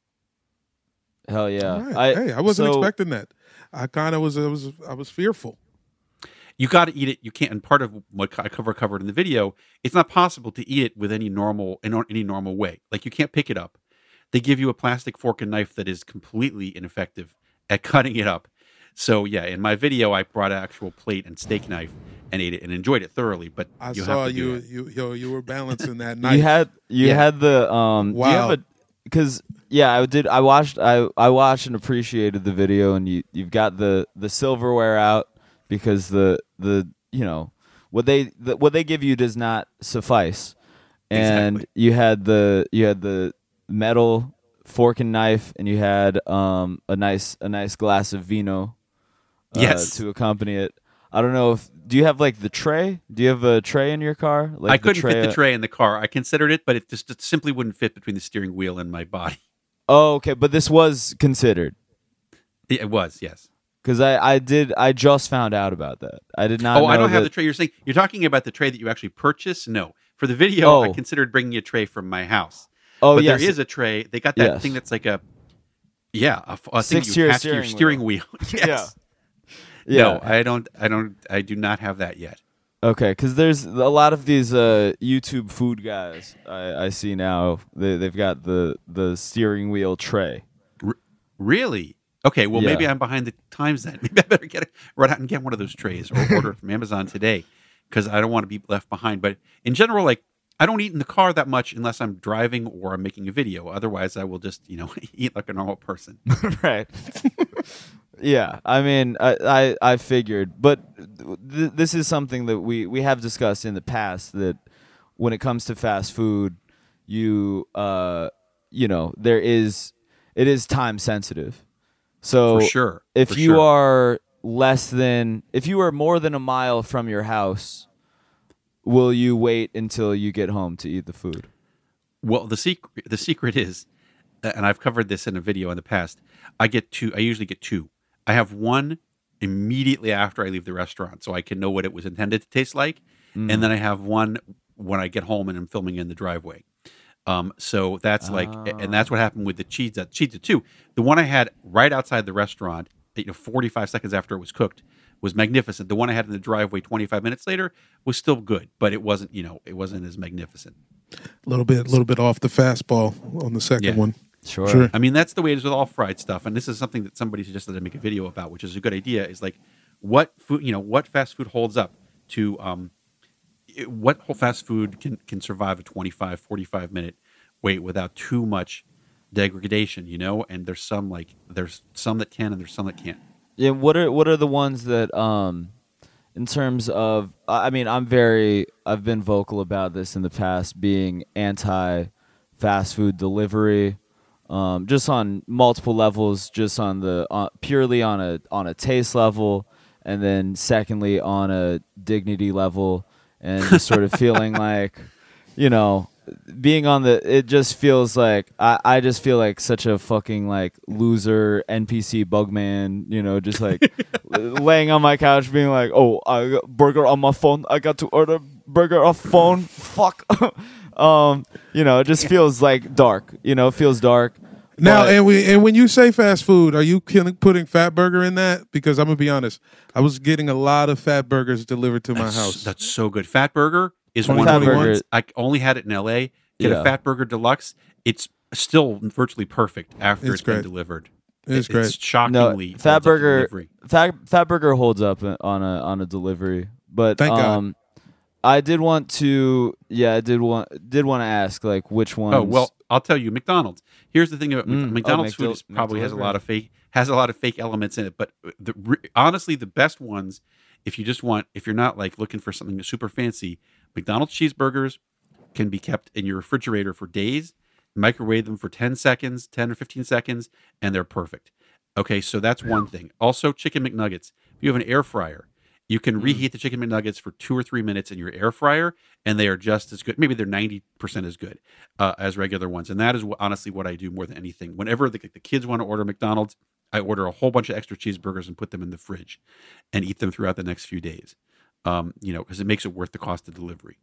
Hell yeah! All right. I, hey, I wasn't so- expecting that. I kind of was. I was. I was fearful. You got to eat it. You can't. And part of what I cover covered in the video, it's not possible to eat it with any normal in any normal way. Like you can't pick it up. They give you a plastic fork and knife that is completely ineffective at cutting it up. So yeah, in my video, I brought an actual plate and steak knife and ate it and enjoyed it thoroughly. But I you saw have to do you. that. You. You. You were balancing that knife. You had you Yeah. had the um. Wow. Because yeah, I did. I watched. I I watched and appreciated the video, and you you've got the the silverware out because the the you know what they the, what they give you does not suffice, and Exactly. you had the you had the metal fork and knife, and you had um a nice a nice glass of vino. Uh, Yes. to accompany it. I don't know if do you have like the tray? Do you have a tray in your car? Like I couldn't fit the uh, tray in the car. I considered it, but it just it simply wouldn't fit between the steering wheel and my body. Oh, okay, but this was considered It it was, yes. because I, I did I just found out about that. I did not. Oh, I know don't have that- the tray. You're saying you're talking about the tray that you actually purchased? No, for the video, I Oh. considered bringing a tray from my house. Oh but yes, there is a tray. They got that Yes. thing that's like a yeah, a, f- a thing you Six-tier attach to your steering steering wheel. Yes. yeah. No, I don't. I don't. I do not have that yet. Okay, because there's a lot of these uh, YouTube food guys I, I see now. They they've got the the steering wheel tray. Really? Okay. Well, maybe Yeah. I'm behind the times then. Maybe I better get a, run out and get one of those trays or order it from Amazon today because I don't want to be left behind. But in general, like I don't eat in the car that much unless I'm driving or I'm making a video. Otherwise, I will just you know eat like a normal person. Right. Yeah, I mean, I I, I figured, but th- this is something that we, we have discussed in the past that when it comes to fast food, you uh you know there is it is time sensitive. So For sure. if For you sure. are less than if you are more than a mile from your house, will you wait until you get home to eat the food? Well, the secret the secret is, and I've covered this in a video in the past. I get two. I usually get two. I have one immediately after I leave the restaurant, so I can know what it was intended to taste like, Mm. and then I have one when I get home and I'm filming in the driveway. Um, so that's like, and that's what happened with the cheese, uh, cheese too. The one I had right outside the restaurant, you know, forty-five seconds after it was cooked, was magnificent. The one I had in the driveway twenty-five minutes later was still good, but it wasn't, you know, it wasn't as magnificent. A little bit, a little bit off the fastball on the second Yeah. one. Sure. Sure. I mean, that's the way it is with all fried stuff. And this is something that somebody suggested I make a video about, which is a good idea. Is like, what food, you know, what fast food holds up to, um, it- what whole fast food can, can survive a twenty-five, forty-five minute wait without too much degradation, you know? And there's some like, there's some that can and there's some that can't. Yeah. What are what are the ones that um, in terms of? I mean, I'm very. I've been vocal about this in the past, being anti fast food delivery. Um, just on multiple levels, just on the uh, purely on a on a taste level, and then secondly on a dignity level, and just sort of feeling like, you know, being on the, it just feels like I, I just feel like such a fucking like loser N P C bugman, you know, just like laying on my couch being like, oh, I got burger on my phone, I got to order burger off phone, fuck. um, you know, it just feels like dark, you know, it feels dark. Now, But- and we and when you say fast food, are you killing, putting Fat Burger in that? Because I'm gonna be honest, I was getting a lot of Fat Burgers delivered to my That's, house. that's so good. Fat Burger is Fat one of the Burger- ones. I only had it in L A. Get Yeah. a Fat Burger Deluxe. It's still virtually perfect after It's it's been great. delivered. It's It- great. It's shockingly No, holds Fat up to Burger, delivery. Fat Fat Burger holds up on a on a delivery, but Thank God. um, I did want to, yeah, I did want did want to ask like which ones. Oh well, I'll tell you, McDonald's. Here's the thing about Mm. McDonald's Oh, food is McDo- probably has a McDelivery. lot of fake has a lot of fake elements in it. But the, re- honestly, the best ones, if you just want, if you're not like looking for something super fancy, McDonald's cheeseburgers can be kept in your refrigerator for days. Microwave them for ten seconds, ten or fifteen seconds, and they're perfect. Okay, so that's one thing. Also, chicken McNuggets. If you have an air fryer, you can Mm. reheat the chicken McNuggets for two or three minutes in your air fryer, and they are just as good. Maybe they're ninety percent as good uh, as regular ones. And that is what, honestly what I do more than anything. Whenever the, the kids want to order McDonald's, I order a whole bunch of extra cheeseburgers and put them in the fridge and eat them throughout the next few days. Um, you know, because it makes it worth the cost of delivery.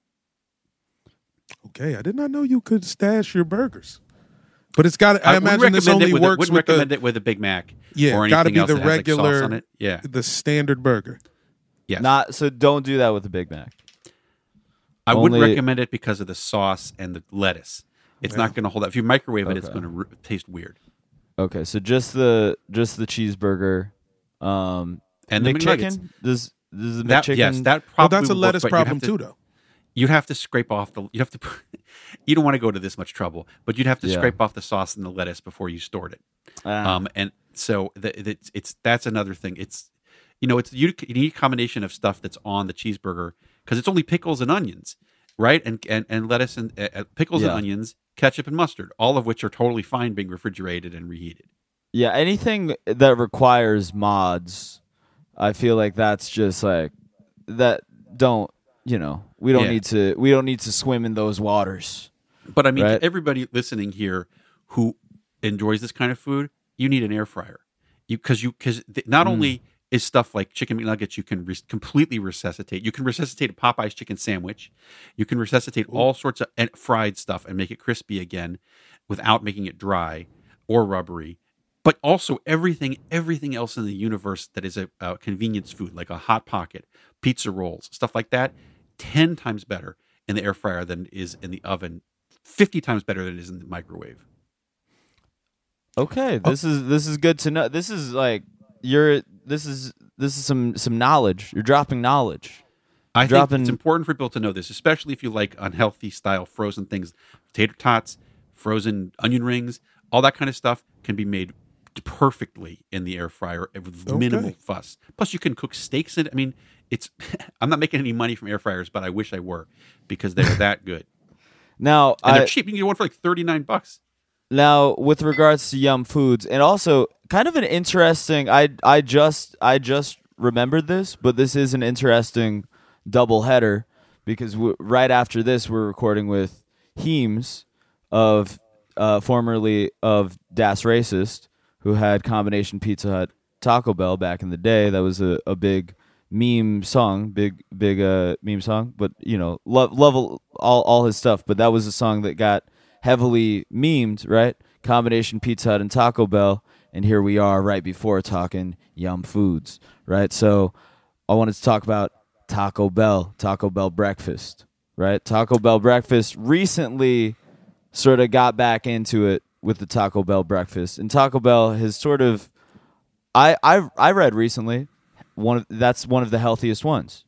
Okay, I did not know you could stash your burgers. But it's got. I, wouldn't imagine this recommend only it with a- works wouldn't with recommend the, it with a Big Mac. Yeah, or gotta anything be else the that has, like, sauce regular- on it. Yeah, the standard burger. yes. Not so. Don't do that with a Big Mac. I wouldn't only- recommend it because of the sauce and the lettuce. It's not going to hold up. If you microwave it, it's Okay. going to r- taste weird. Okay, so just the just the cheeseburger, um, And the McNuggets. McChicken. Does does the That, McChicken? yes, that Well, probably that's a would work, lettuce but you'd problem have to- too, though. You'd have to scrape off the. You have to. put- You don't want to go to this much trouble, but you'd have to Yeah. scrape off the sauce and the lettuce before you stored it. Ah, Um, and so the, the, it's, it's that's another thing. It's you know it's a unique, unique combination of stuff that's on the cheeseburger because it's only pickles and onions, right? And and, and lettuce and uh, uh, pickles and Yeah. onions, ketchup and mustard, all of which are totally fine being refrigerated and reheated. yeah. Anything that requires mods, I feel like that's just like that. Don't you know? We don't Yeah. need to. We don't need to swim in those waters. But I mean, Right. everybody listening here who enjoys this kind of food, you need an air fryer. You because you because not Mm. only is stuff like chicken McNuggets you can re- completely resuscitate. You can resuscitate a Popeye's chicken sandwich. You can resuscitate all sorts of and fried stuff and make it crispy again without making it dry or rubbery. But also everything everything else in the universe that is a, a convenience food, like a Hot Pocket, pizza rolls, stuff like that, ten times better in the air fryer than it is in the oven. fifty times better than it is in the microwave. Okay, this is this is good to know. This is like you're. This is this is some some knowledge. You're dropping knowledge. I Dropping- think it's important for people to know this, especially if you like unhealthy style frozen things. Potato tots, frozen onion rings, all that kind of stuff can be made perfectly in the air fryer with Okay. minimal fuss. Plus, you can cook steaks in it. I mean, it's. I'm not making any money from air fryers, but I wish I were because they're that good. Now, And they're I, cheap. You can get one for like thirty-nine bucks. now with regards to Yum Foods, and also kind of an interesting. I I just I just remembered this, but this is an interesting double header because w- right after this we're recording with Heems of uh, formerly of Das Racist, who had combination Pizza Hut Taco Bell back in the day. That was a, a big meme song, big big uh meme song, but you know, love love all all his stuff, but that was a song that got heavily memed, right? Combination Pizza Hut and Taco Bell, and here we are right before talking Yum Foods, right? So I wanted to talk about Taco Bell, Taco Bell breakfast, right? Taco Bell breakfast recently sort of got back into it with the Taco Bell breakfast, and Taco Bell has sort of, I I I read recently, one of, that's one of the healthiest ones.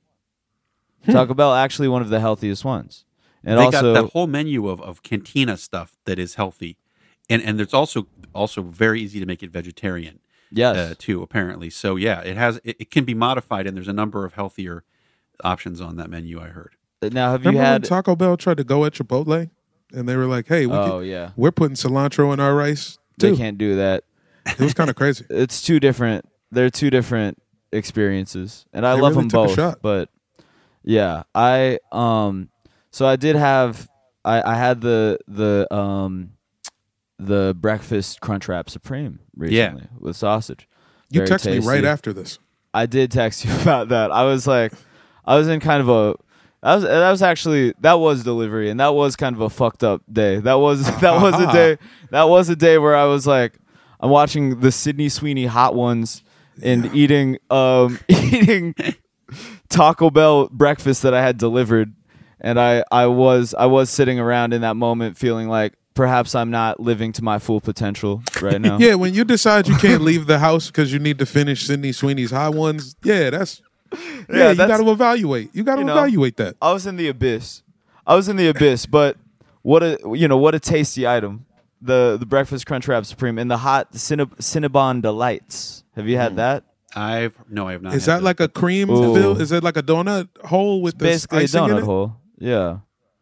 Taco Bell actually one of the healthiest ones, and they also got that whole menu of, of cantina stuff that is healthy, and and there's also also very easy to make it vegetarian. yes, Uh, too apparently. So yeah, it has it, it can be modified, and there's a number of healthier options on that menu. I heard. now have you Remember when had? Taco Bell tried to go at Chipotle, and they were like, "Hey, we Oh can, yeah, we're putting cilantro in our rice they too." can't do that. It was kind of crazy. It's two different. They're two different experiences, and I They love really them took a both. shot. But yeah, I um, so I did have I I had the the um, the breakfast Crunchwrap Supreme recently with sausage. You Very text me right tasty. after this. I did text you about that. I was like, I was in kind of a. That was that was actually that was delivery, and that was kind of a fucked up day. That was that was a day that was a day where I was like, I'm watching the Sydney Sweeney Hot Ones and eating um eating Taco Bell breakfast that I had delivered, and I I was I was sitting around in that moment feeling like perhaps I'm not living to my full potential right now. Yeah, when you decide you can't leave the house because you need to finish Sydney Sweeney's Hot Ones, yeah, that's yeah. you that's- got to evaluate. You got to you know, evaluate that. I was in the abyss. I was in the abyss, but what a you know what a tasty item. The the breakfast Crunchwrap Supreme and the hot Cinnab- Cinnabon Delights. Have you had that? I've no, I have not. Is had that like a cream Ooh. fill? Is it like a donut hole with the Basically a icing in donut it? hole. Yeah.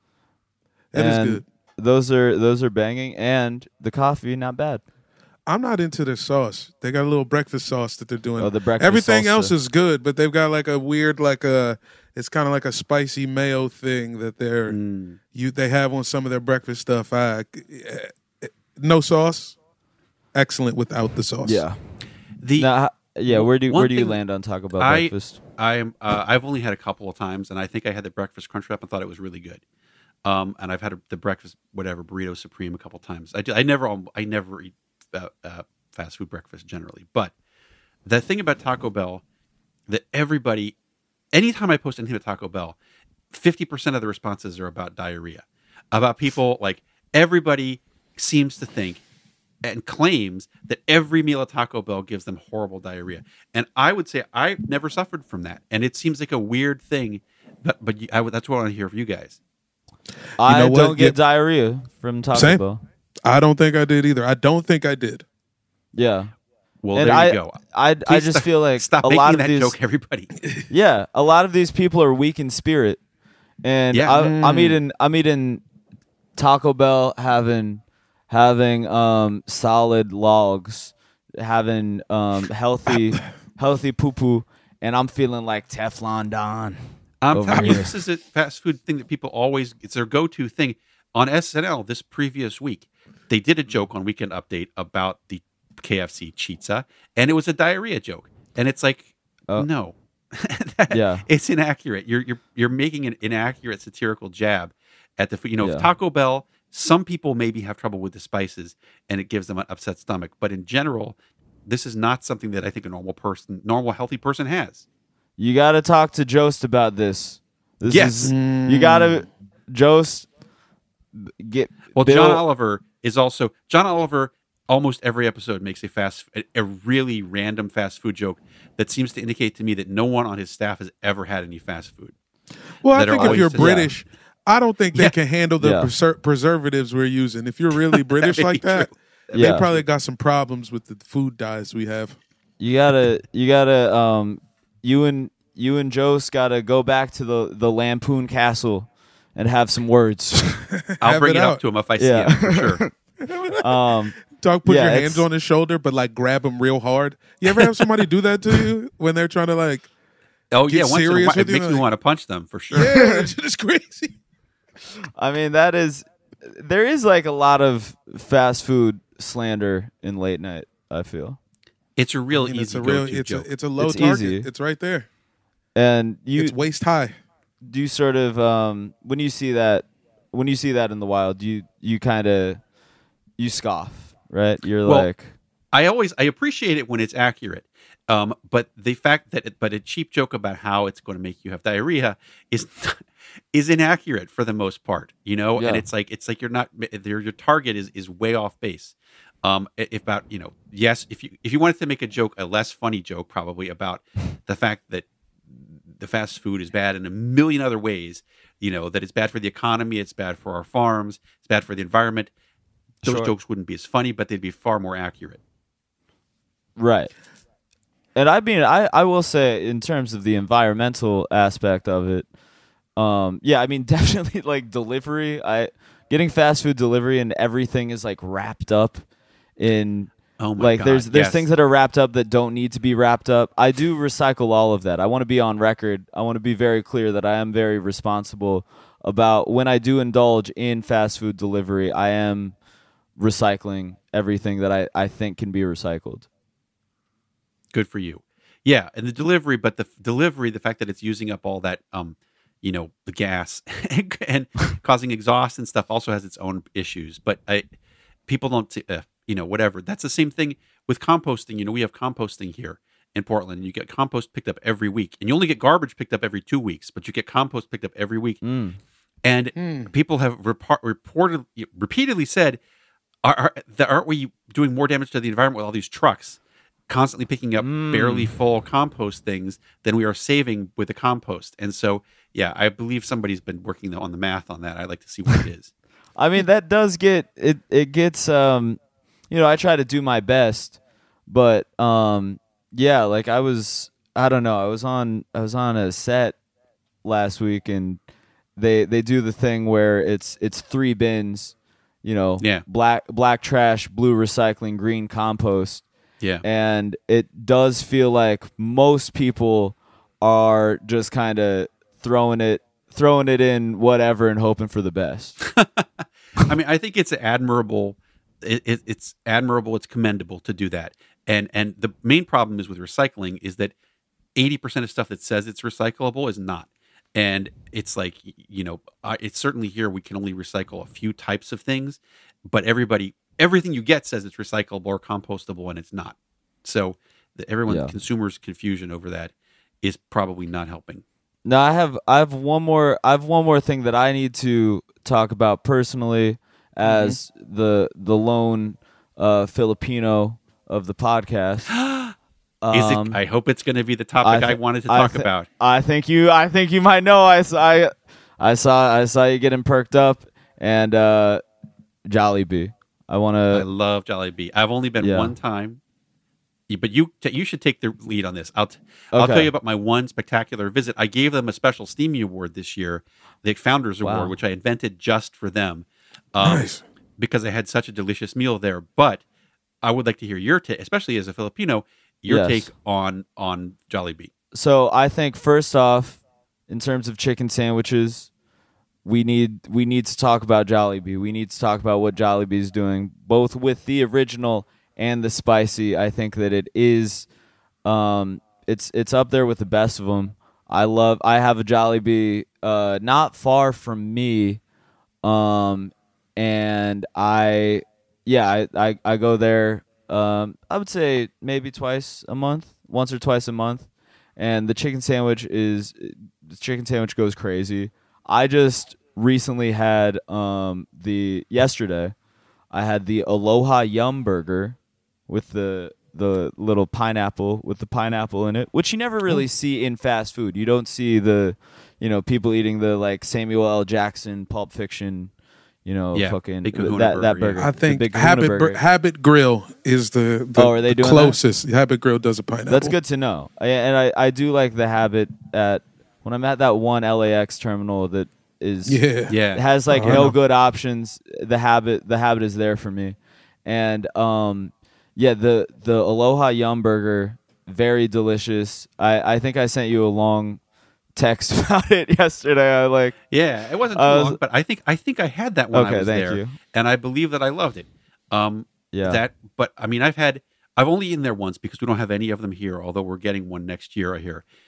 That is And good. Those are those are banging, and the coffee not bad. I'm not into their sauce. They got a little breakfast sauce that they're doing. Oh, the breakfast Everything salsa. else is good, but they've got like a weird, like a, it's kind of like a spicy mayo thing that they're Mm. you they have on some of their breakfast stuff. I, no sauce, excellent without the sauce. Yeah. the Now, h- yeah. Where do you, One where do you thing land on Taco Bell I- breakfast? I'm uh, I've only had a couple of times, and I think I had the breakfast Crunchwrap and thought it was really good. Um, and I've had a, the breakfast whatever burrito supreme a couple times. I, do, I never I never eat uh, uh, fast food breakfast generally, but the thing about Taco Bell that everybody, anytime I post anything about Taco Bell, fifty percent of the responses are about diarrhea, about people like everybody seems to think and claims that every meal at Taco Bell gives them horrible diarrhea. And I would say I've never suffered from that. And it seems like a weird thing, but but you, I would, that's what I want to hear from you guys. I know what? don't get Yeah. diarrhea from Taco Same. Bell. I don't think I did either. I don't think I did. Yeah. Well, And there I, you go. I, I Please just stop- feel like stop a making lot of that these, joke, everybody. yeah, a lot of these people are weak in spirit, and Yeah. I, Mm. I'm eating, I'm eating Taco Bell, having, having um solid logs, having um healthy, healthy poo poo, and I'm feeling like Teflon Don. I'm over telling you, here. this is a fast food thing that people always, it's their go-to thing. On S N L this previous week, they did a joke on Weekend Update about the K F C Chizza, and it was a diarrhea joke. And it's like, Oh. no. That- Yeah. It's inaccurate. You're you're you're making an inaccurate satirical jab at the food. You know, Yeah. Taco Bell, some people maybe have trouble with the spices and it gives them an upset stomach. But in general, this is not something that I think a normal person, normal, healthy person has. You got to talk to Jost about this. This Yes. is, you got to Jost get Well, Bill- John Oliver is also John Oliver. Almost every episode makes a fast, a, a really random fast food joke that seems to indicate to me that no one on his staff has ever had any fast food. Well, I that are think if always you're just- British, I don't think they Yeah. can handle the Yeah. preser- preservatives we're using. If you're really British may like be that, Yeah. they probably got some problems with the food dyes we have. You gotta, you gotta, um, you and you and Jost gotta go back to the the Lampoon Castle and have some words. I'll Have bring it it, out. up to him if I see Yeah. him for sure. um, Dog, put Yeah, your it's- hands on his shoulder, but like grab him real hard. You ever have somebody do that to you when they're trying to like, Oh Get yeah, once in a serious while, it with you, makes me like- want to punch them for sure. yeah, it's just crazy. I mean, that is, there is like a lot of fast food slander in late night. I feel. It's a real I mean, easy it's a real, go-to it's joke. a, it's a low It's target. easy. It's right there. And you it's waist high. do you sort of um when you see that when you see that in the wild, you you kind of you scoff, right? You're Well, like, I always I appreciate it when it's accurate. Um, but the fact that it, but a cheap joke about how it's going to make you have diarrhea is is inaccurate for the most part, you know. Yeah. And it's like it's like you're not your your target is is way off base. Um, if about you know yes, if you if you wanted to make a joke, a less funny joke probably about the fact that the fast food is bad in a million other ways, you know, that it's bad for the economy, it's bad for our farms, it's bad for the environment. Those Sure. jokes wouldn't be as funny, but they'd be far more accurate. right. And I mean, I, I will say in terms of the environmental aspect of it, um, yeah, I mean, definitely like delivery. I getting fast food delivery and everything is like wrapped up in Oh my like God, there's there's yes. things that are wrapped up that don't need to be wrapped up. I do recycle all of that. I want to be on record. I want to be very clear that I am very responsible about when I do indulge in fast food delivery. I am recycling everything that I, I think can be recycled. Good for you. Yeah, and the delivery, but the f- delivery, the fact that it's using up all that, um, you know, the gas and, and causing exhaust and stuff also has its own issues. But I, people don't, t- uh, you know, whatever. That's the same thing with composting. You know, we have composting here in Portland. You get compost picked up every week, and you only get garbage picked up every two weeks, but you get compost picked up every week. Mm. And people have report, reported repeatedly said, are, are, that aren't we doing more damage to the environment with all these trucks constantly picking up Mm. barely full compost things than we are saving with the compost? And so, yeah, I believe somebody's been working on the math on that. I'd like to see what it is. I mean, that does get it. It gets um, you know, I try to do my best, but um, yeah, like I was, I don't know, I was on, I was on a set last week, and they they do the thing where it's it's three bins, you know, Yeah. black black trash, blue recycling, green compost, Yeah. and it does feel like most people are just kind of throwing it throwing it in whatever and hoping for the best. I mean, I think it's admirable. It, it, it's admirable. It's commendable to do that. And and the main problem is with recycling is that eighty percent of stuff that says it's recyclable is not. And it's like, y- you know, uh, it's certainly here we can only recycle a few types of things, but everybody, everything you get says it's recyclable or compostable, and it's not. So the, everyone, Yeah. consumers' confusion over that is probably not helping. No, I have I have one more I have one more thing that I need to talk about personally as the the lone uh, Filipino of the podcast. Is Um, it? I hope it's going to be the topic I, thi- wanted to I talk thi- about. I think you I think you might know. I, s- I, I saw I saw you getting perked up, and uh, Jollibee. I want I to. love Jollibee. I've only been Yeah. one time, Y- but you t- you should take the lead on this. I'll t- I'll Okay. tell you about my one spectacular visit. I gave them a special Steamy Award this year, the Founders Wow. Award, which I invented just for them, um, Nice. because I had such a delicious meal there. But I would like to hear your take, especially as a Filipino, your Yes. take on on Jollibee. So I think first off, in terms of chicken sandwiches, we need we need to talk about Jollibee. We need to talk about what Jollibee is doing, both with the original and the spicy. I think that it is, um, it's it's up there with the best of them. I love. I have a Jollibee, uh, not far from me, um, and I, yeah, I I, I go there. Um, I would say maybe twice a month, once or twice a month, and the chicken sandwich is the chicken sandwich goes crazy. I just recently had um the yesterday, I had the Aloha Yum Burger with the the little pineapple with the pineapple in it, which you never really see in fast food. You don't see the, you know, people eating the like Samuel L. Jackson Pulp Fiction, you know, Yeah, fucking Big Kahuna that that burger, burger. yeah. I the think Big Kahuna Habit burger. Bur- Habit Grill is the, the, Oh, are they the doing that? closest. Habit Grill does a pineapple. That's good to know. I, and I, I do like the Habit at when I'm at that one L A X terminal that is Yeah. Yeah, it has like Oh, I no know. good options. The Habit the Habit is there for me. And um yeah, the the Aloha Yum Burger, very delicious. I, I think I sent you a long text about it yesterday. I like Yeah, it wasn't too I was- long, but I think I think I had that when Okay, I was thank there, you. and I believe that I loved it. Um, Yeah. That, but I mean, I've had I've only eaten there once because we don't have any of them here. Although we're getting one next year, I hear.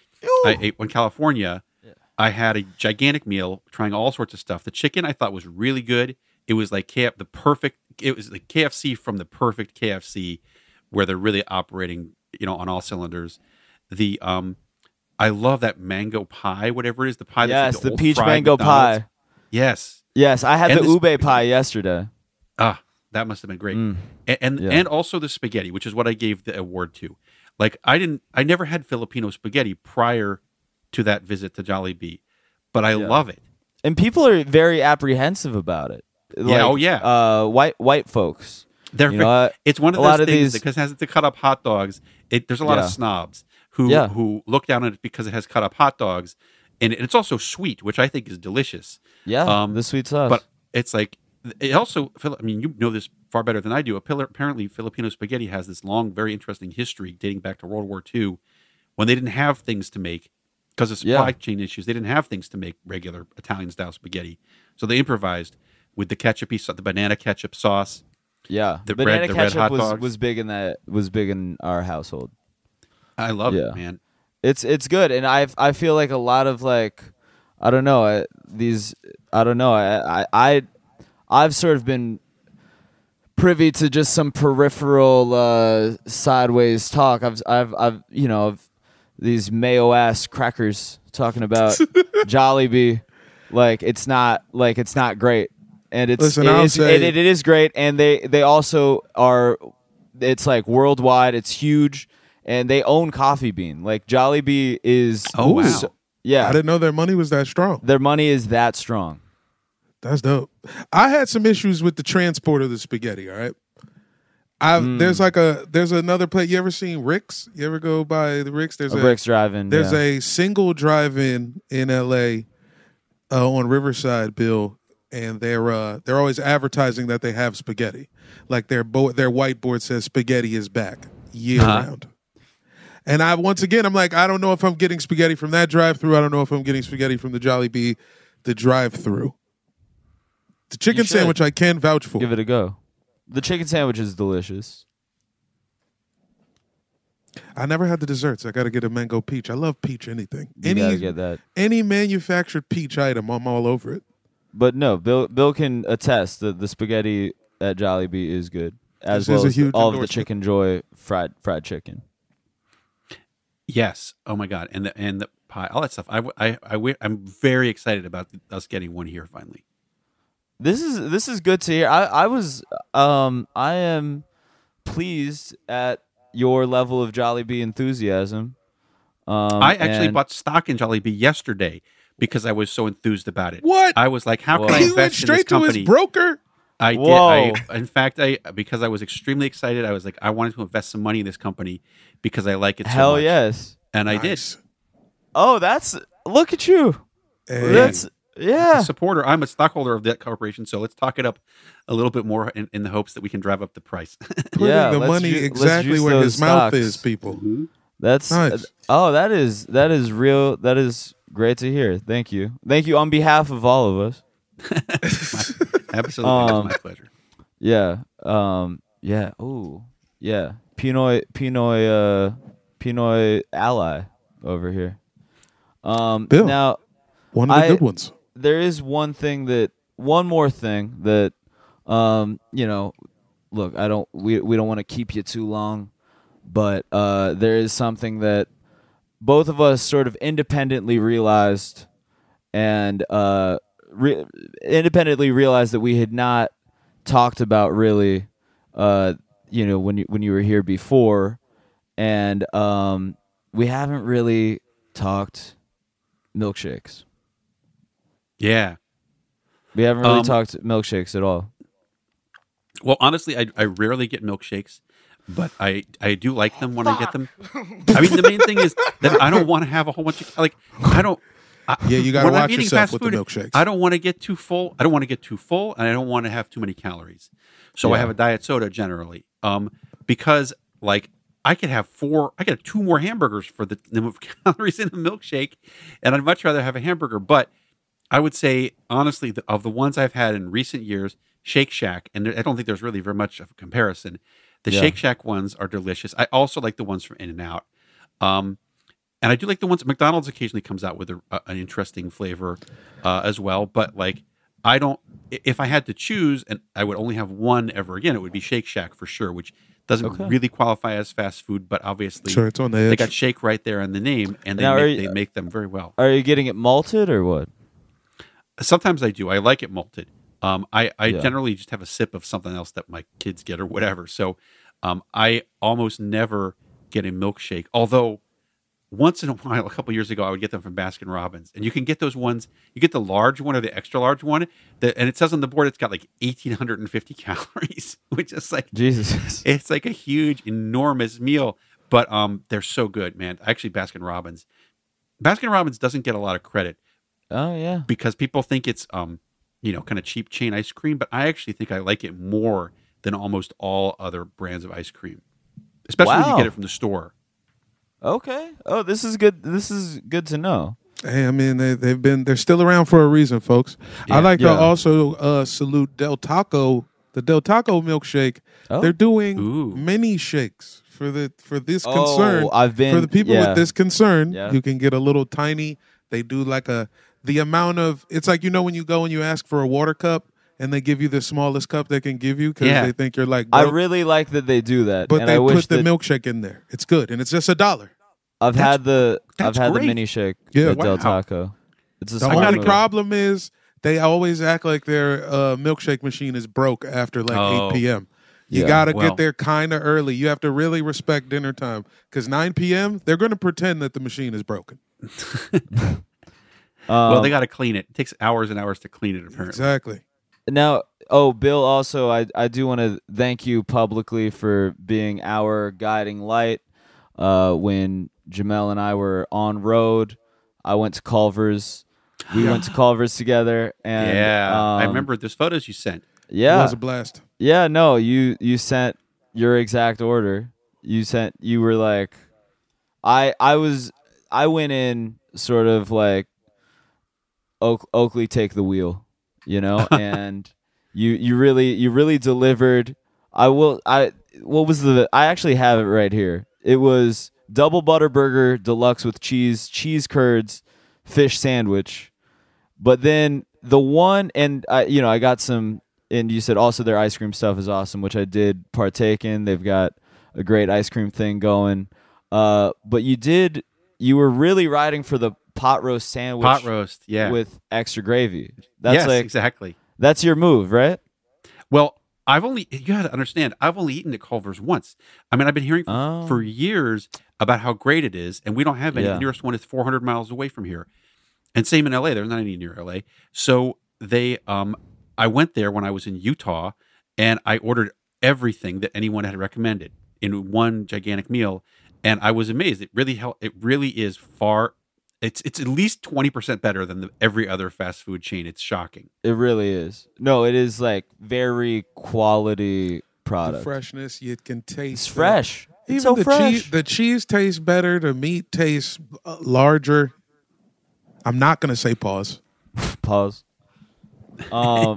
I ate in California. I had a gigantic meal, trying all sorts of stuff. The chicken I thought was really good. It was like K- the perfect. It was like K F C from the perfect K F C, where they're really operating, you know, on all cylinders. The um, I love that mango pie, whatever it is. The pie. Yes, that's like the old peach fried mango McDonald's. pie. Yes. Yes, I had And the this- ube pie yesterday. Ah, that must have been great. Mm. And and, Yeah. and also the spaghetti, which is what I gave the award to. Like I didn't, I never had Filipino spaghetti prior to that visit to Jollibee, but I Yeah. love it. And people are very apprehensive about it. Like, oh, yeah. Uh, white white folks. They're You ve- know, uh, it's one of a those lot of things these- because it has to cut up hot dogs. It, there's a lot Yeah. of snobs who Yeah. who look down on it because it has cut up hot dogs, and it's also sweet, which I think is delicious. Yeah, Um, the sweet sauce. But it's like it also. Phil- I mean, you know this far better than I do. Apparently, Filipino spaghetti has this long, very interesting history dating back to World War Two, when they didn't have things to make because of supply Yeah. chain issues. They didn't have things to make regular Italian style spaghetti, so they improvised with the ketchup, the banana ketchup sauce. yeah, the banana red- the red ketchup hot was, dogs. was big in that was big in our household. I love Yeah. it, man. It's it's good, and I I feel like a lot of like I don't know I, these I don't know I, I I I've sort of been privy to just some peripheral uh, sideways talk. I've I've I've you know of these mayo ass crackers talking about Jollibee, like it's not like it's not great, and it's Listen, it I'll is- say- it, it is great, and they they also are. It's like worldwide. It's huge, and they own Coffee Bean. Like Jollibee is. Oh, wow. so- yeah, I didn't know their money was that strong. their money is that strong. That's dope. I had some issues with the transport of the spaghetti. All right, I Mm. there's like a there's another place. You ever seen Rick's? You ever go by the Rick's? There's A a Brick's driving. there's yeah. a single drive-in in L A uh, on Riverside, Bill, and they're uh, they're always advertising that they have spaghetti. Like their bo- their whiteboard says spaghetti is back year Uh-huh. round. And I once again I'm like I don't know if I'm getting spaghetti from that drive-through. I don't know if I'm getting spaghetti from the Jollibee, the drive-through. The chicken You should. sandwich I can vouch for. Give it a go. The chicken sandwich is delicious. I never had the desserts. I got to get a mango peach. I love peach anything. You any gotta get that. any manufactured peach item, I'm all over it. But no, Bill Bill can attest that the spaghetti at Jollibee is good, as This is well a as the- huge all of the endorsement. Chicken Joy fried fried chicken. Yes. Oh my god. And the and the pie, all that stuff. I w- I I wi- I'm very excited about us getting one here finally. This is this is good to hear. I I was um I am pleased at your level of Jollibee enthusiasm. Um, I actually and- bought stock in Jollibee yesterday because I was so enthused about it. What? I was like, how Whoa. can I He invest went in this straight to company? his broker. I did. Whoa. I, in fact, I because I was extremely excited. I was like, I wanted to invest some money in this company because I like it so Hell much. yes. And I did. Nice. Oh, that's look at you. Hey, That's yeah. A supporter. I'm a stockholder of that corporation, so let's talk it up a little bit more in, in the hopes that we can drive up the price. putting yeah, the let's money ju- let's exactly juice where those his mouth stocks. is, people. That's Nice. oh, that is that is real. That is great to hear. Thank you. Thank you on behalf of all of us. Absolutely, Um, it's my pleasure. Yeah. Um. Yeah. Ooh. Yeah. Pinoy. Pinoy. Uh. Pinoy ally over here. Um. Bill. Now One of the I- good ones. there is one thing that one more thing that um you know look I don't we we don't want to keep you too long, but uh there is something that both of us sort of independently realized and uh re- independently realized that we had not talked about really uh you know when you when you were here before, and um we haven't really talked milkshakes. Yeah. We haven't really Um, talked milkshakes at all. Well, honestly, I, I rarely get milkshakes, but I, I do like them when I get them. I mean, the main thing is that I don't want to have a whole bunch of like I don't. I, Yeah, you gotta when I'm watch eating yourself fast with the food, milkshakes. I don't want to get too full. I don't want to get too full, and I don't want to have too many calories. So I Yeah. have a diet soda generally, um, because like I could have four, I could have two more hamburgers for the number of calories in a milkshake, and I'd much rather have a hamburger. But I would say honestly, the, of the ones I've had in recent years, Shake Shack, and there, I don't think there's really very much of a comparison. The Yeah. Shake Shack ones are delicious. I also like the ones from In-N-Out. Um, and I do like the ones McDonald's occasionally comes out with a, a, an interesting flavor uh, as well. But like, I don't. If I had to choose, and I would only have one ever again, it would be Shake Shack for sure, which doesn't Okay. really qualify as fast food, but obviously, Sure, it's on the they edge. got Shake right there in the name, and they Now, are make, you- they make them very well. Are you getting it malted or what? Sometimes I do. I like it malted. Um, I, I Yeah. generally just have a sip of something else that my kids get or whatever. So um, I almost never get a milkshake. Although once in a while, a couple years ago, I would get them from Baskin Robbins. And you can get those ones. You get the large one or the extra large one. That, and it says on the board it's got like one thousand eight hundred fifty calories, which is like, Jesus. it's like a huge, enormous meal. But um, they're so good, man. Actually, Baskin Robbins. Baskin Robbins doesn't get a lot of credit Oh yeah. because people think it's um you know kind of cheap chain ice cream, but I actually think I like it more than almost all other brands of ice cream, especially when you Wow. get it from the store. Okay. Oh, this is good. This is good to know. Hey, I mean, they, they've been, they're still around for a reason, folks. Yeah. I like Yeah. to also uh, salute Del Taco, the Del Taco milkshake. Oh. They're doing Ooh. mini shakes for the for this Oh, concern. I've been- for the people yeah. with this concern. Yeah. You can get a little tiny. They do like a the amount of. It's like, you know, when you go and you ask for a water cup and they give you the smallest cup they can give you because Yeah. they think you're like. I broke, really like that they do that. but and they I wish put the that milkshake in there. It's good and it's just a dollar. I've had the I've that's had the great. mini shake Yeah. at Del Wow. Taco. It's a The smart only move. problem is they always act like their uh, milkshake machine is broke after like Oh. eight p.m. You Yeah. got to Well- get there kind of early. You have to really respect dinner time because nine p.m. they're going to pretend that the machine is broken. Well, Um, they got to clean it. It takes hours and hours to clean it. Apparently, Exactly. Now, oh, Bill, also, I, I do want to thank you publicly for being our guiding light. Uh, when Jamel and I were on road, I went to Culver's. We went to Culver's together, and yeah, I um, remember those photos you sent. It Yeah, was a blast. yeah. No, you you sent your exact order. You sent. You were like, I I was. I went in sort of like, Oak, Oakley, take the wheel, you know, and you you really you really delivered. I will. I what was the? I actually have it right here. It was double butter burger deluxe with cheese, cheese curds, fish sandwich. But then the one, and I, you know, I got some, and you said also their ice cream stuff is awesome, which I did partake in. They've got a great ice cream thing going. Uh, but you did, you were really riding for the pot roast sandwich Pot roast, yeah. with extra gravy. That's yes, like, exactly. that's your move, right? Well, I've only you got to understand. I've only eaten at Culver's once. I mean, I've been hearing for, Oh. for years about how great it is, and we don't have any. Yeah. The nearest one is four hundred miles away from here, and same in L A. There's not any near L A. So they, um, I went there when I was in Utah, and I ordered everything that anyone had recommended in one gigantic meal, and I was amazed. It really hel- It really is far. It's it's at least twenty percent better than the, every other fast food chain. It's shocking. It really is. No, it is like very quality The product. freshness you can taste. It's the- fresh. Even It's so the fresh. cheese, the cheese tastes better. The meat tastes uh, larger. I'm not going to say pause. Pause. Um,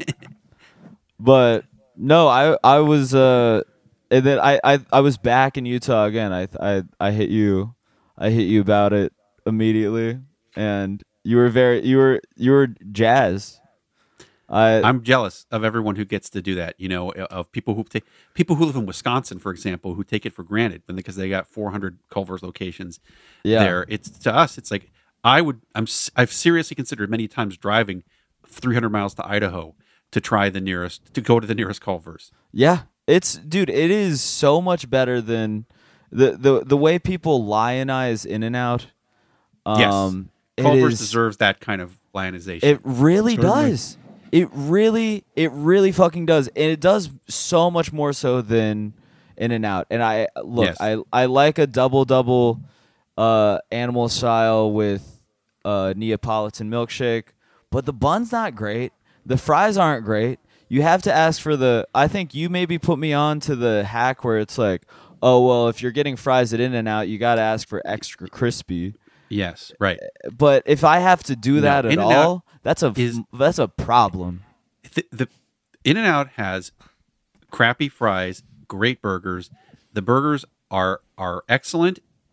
but no, I I was uh, and then I, I I was back in Utah again. I I I hit you, I hit you about it immediately, and you were very you were you were jazzed. I I'm jealous of everyone who gets to do that. You know, of people who take people who live in Wisconsin, for example, who take it for granted because they got four hundred Culver's locations Yeah. there. It's to us, it's like I would. I'm. s- I've seriously considered many times driving three hundred miles to Idaho to try the nearest to go to the nearest Culver's. Yeah, it's dude. It is so much better than the the the way people lionize In and Out. Yes, Um, it Culver's is- deserves that kind of lionization. It really Certainly. does. It really, it really fucking does, and it does so much more so than In and Out. And I look, Yes. I I like a double double, uh, animal style with uh Neapolitan milkshake, but the bun's not great. The fries aren't great. You have to ask for the. I think you maybe put me on to the hack where it's like, oh well, if you're getting fries at In and Out, you got to ask for extra crispy. yes, right. But if I have to do that at In-N-Out all, that's a is- that's a problem. the, the In and Out has crappy fries, great burgers. The burgers are are excellent,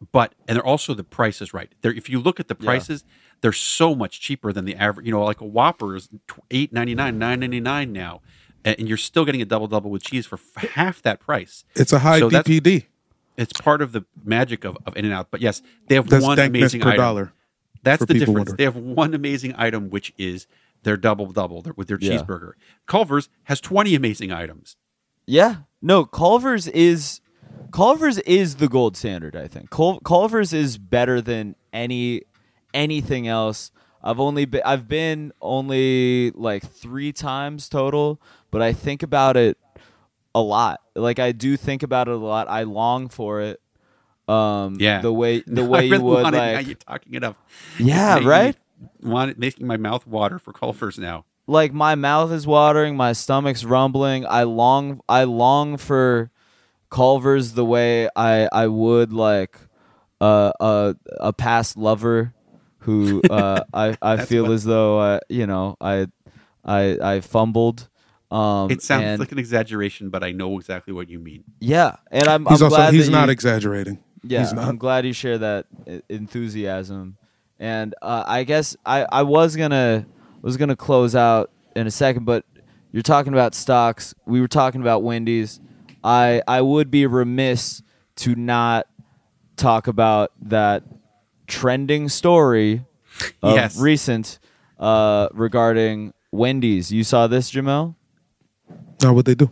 but and they're also the price is right. They're, if you look at the prices, yeah. they're so much cheaper than the average. You know, like a Whopper is eight ninety nine, nine ninety nine now, and you're still getting a double double with cheese for f- half that price. It's a high so D P D. It's part of the magic of, of In-N-Out. But yes, they have that's one amazing per item. Dollar that's the difference. Wondering. They have one amazing item, which is their double double with their yeah. cheeseburger. Culver's has twenty amazing items. Yeah, no, Culver's is Culver's is the gold standard. I think Cul- Culver's is better than any anything else. I've only been I've been only like three times total, but I think about it a lot. Like I do think about it a lot. I long for it. Um, yeah, the way the no, way I really you would want it, like. now you're talking it up. Yeah, making right. Me, want it, making my mouth water for Culver's now. Like my mouth is watering, my stomach's rumbling. I long I long for Culver's the way I I would like uh, a a past lover who uh, I I feel what... as though uh, you know I I I fumbled. Um, it sounds and, like an exaggeration, but I know exactly what you mean. Yeah, and I'm, he's I'm also glad he's that not you, exaggerating. Yeah, he's not. I'm glad you share that enthusiasm. And uh, I guess I, I was gonna was gonna close out in a second, but you're talking about stocks. We were talking about Wendy's. I I would be remiss to not talk about that trending story of yes. recent uh, regarding Wendy's. You saw this, Jamel? No, what they do?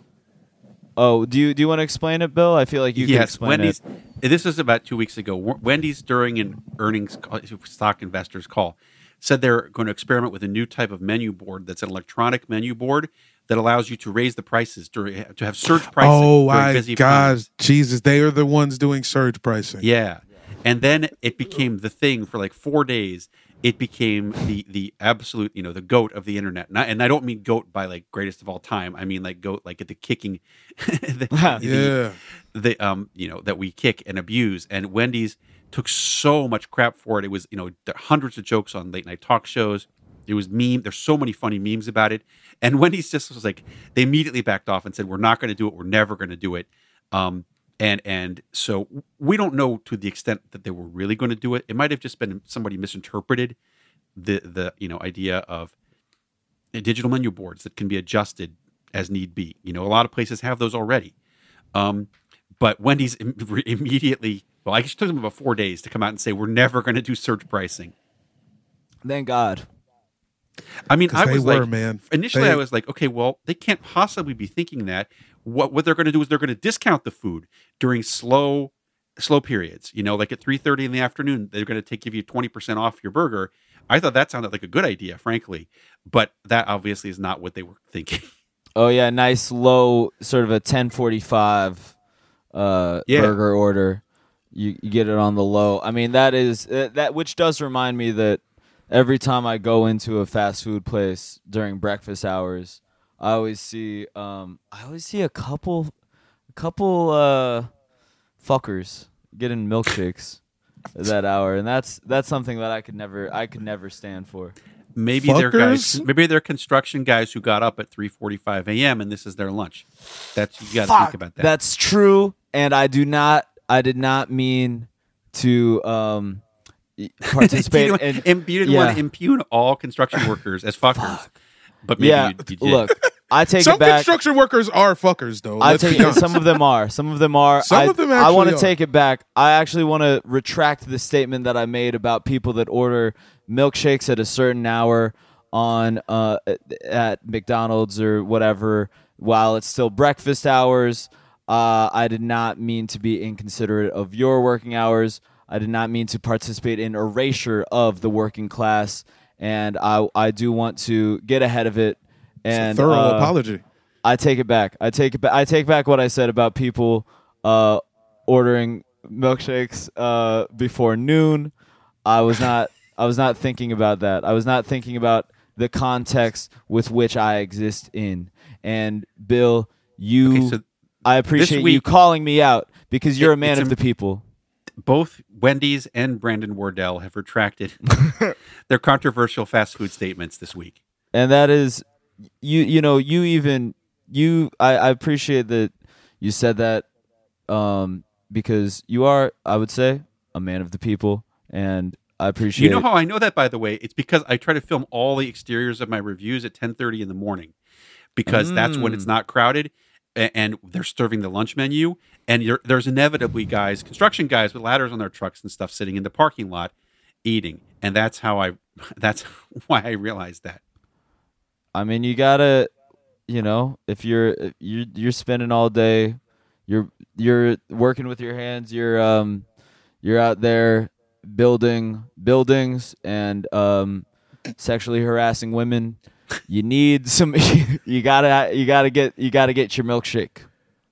Oh, do you do you want to explain it, Bill? I feel like you can yes, explain Wendy's, it. This was about two weeks ago. Wendy's, during an earnings call, stock investors call, said they're going to experiment with a new type of menu board that's an electronic menu board that allows you to raise the prices, during, to have surge pricing. Oh, during my busy God. times. Jesus, they are the ones doing surge pricing. Yeah. And then it became the thing for like four days. It became the the absolute, you know, the GOAT of the internet. And I, and I don't mean GOAT by like greatest of all time. I mean like GOAT like at the kicking, the, yeah, the, the um you know that we kick and abuse. And Wendy's took so much crap for it. It was, you know, hundreds of jokes on late night talk shows. It was meme. There's so many funny memes about it. And Wendy's just was like, they immediately backed off and said, "We're not going to do it. We're never going to do it." Um, And and so we don't know to the extent that they were really going to do it. It might have just been somebody misinterpreted the the you know idea of digital menu boards that can be adjusted as need be. You know, a lot of places have those already. Um, but Wendy's im- immediately, well, I guess it took them about four days to come out and say, "We're never going to do surge pricing." Thank God. I mean, I they was were, like, man. initially They- I was like, okay, well, they can't possibly be thinking that. What what they're going to do is they're going to discount the food during slow slow periods. You know, like at three thirty in the afternoon, they're going to take give you twenty percent off your burger. I thought that sounded like a good idea, frankly, but that obviously is not what they were thinking. Oh yeah, nice low sort of a ten forty-five uh, Yeah. burger order. You, you get it on the low. I mean, that is uh, that, which does remind me that every time I go into a fast food place during breakfast hours, I always see um, I always see a couple, a couple uh, fuckers getting milkshakes at that hour, and that's that's something that I could never I could never stand for. Maybe they're guys. Fuckers? Maybe they're construction guys who got up at three forty-five a.m. and this is their lunch. That's you got to Fuck, think about that. That's true, and I do not. I did not mean to um, participate. you, in, didn't, you didn't yeah. want to impugn all construction workers as fuckers, but maybe yeah, you, you did. look, I take Some it back. construction workers are fuckers, though. I Let's take be it. honest. Some of them are. Some of them are. Some I, of them I want to actually are. take it back. I actually want to retract the statement that I made about people that order milkshakes at a certain hour on uh, at McDonald's or whatever while it's still breakfast hours. Uh, I did not mean to be inconsiderate of your working hours. I did not mean to participate in erasure of the working class, and I I do want to get ahead of it. And It's a thorough uh, apology. I take it back. I take it back. I take back what I said about people uh, ordering milkshakes uh, before noon. I was not. I was not thinking about that. I was not thinking about the context with which I exist in. And Bill, you, Okay, so I appreciate you week- calling me out because you're It- a man it's of im- the people. Both Wendy's and Brandon Wardell have retracted their controversial fast food statements this week. And that is, you. You know, you even you. I, I appreciate that you said that, um, because you are, I would say, a man of the people, and I appreciate. You know how I know that, by the way? It's because I try to film all the exteriors of my reviews at ten thirty in the morning, because mm. that's when it's not crowded and, and they're serving the lunch menu. And you're, there's inevitably guys, construction guys with ladders on their trucks and stuff, sitting in the parking lot eating, and that's how I. That's why I realized that. I mean, you gotta, you know, if you're you're you're spending all day, you're you're working with your hands, you're um, you're out there building buildings and um, sexually harassing women. You need some. You gotta you gotta get you gotta get your milkshake.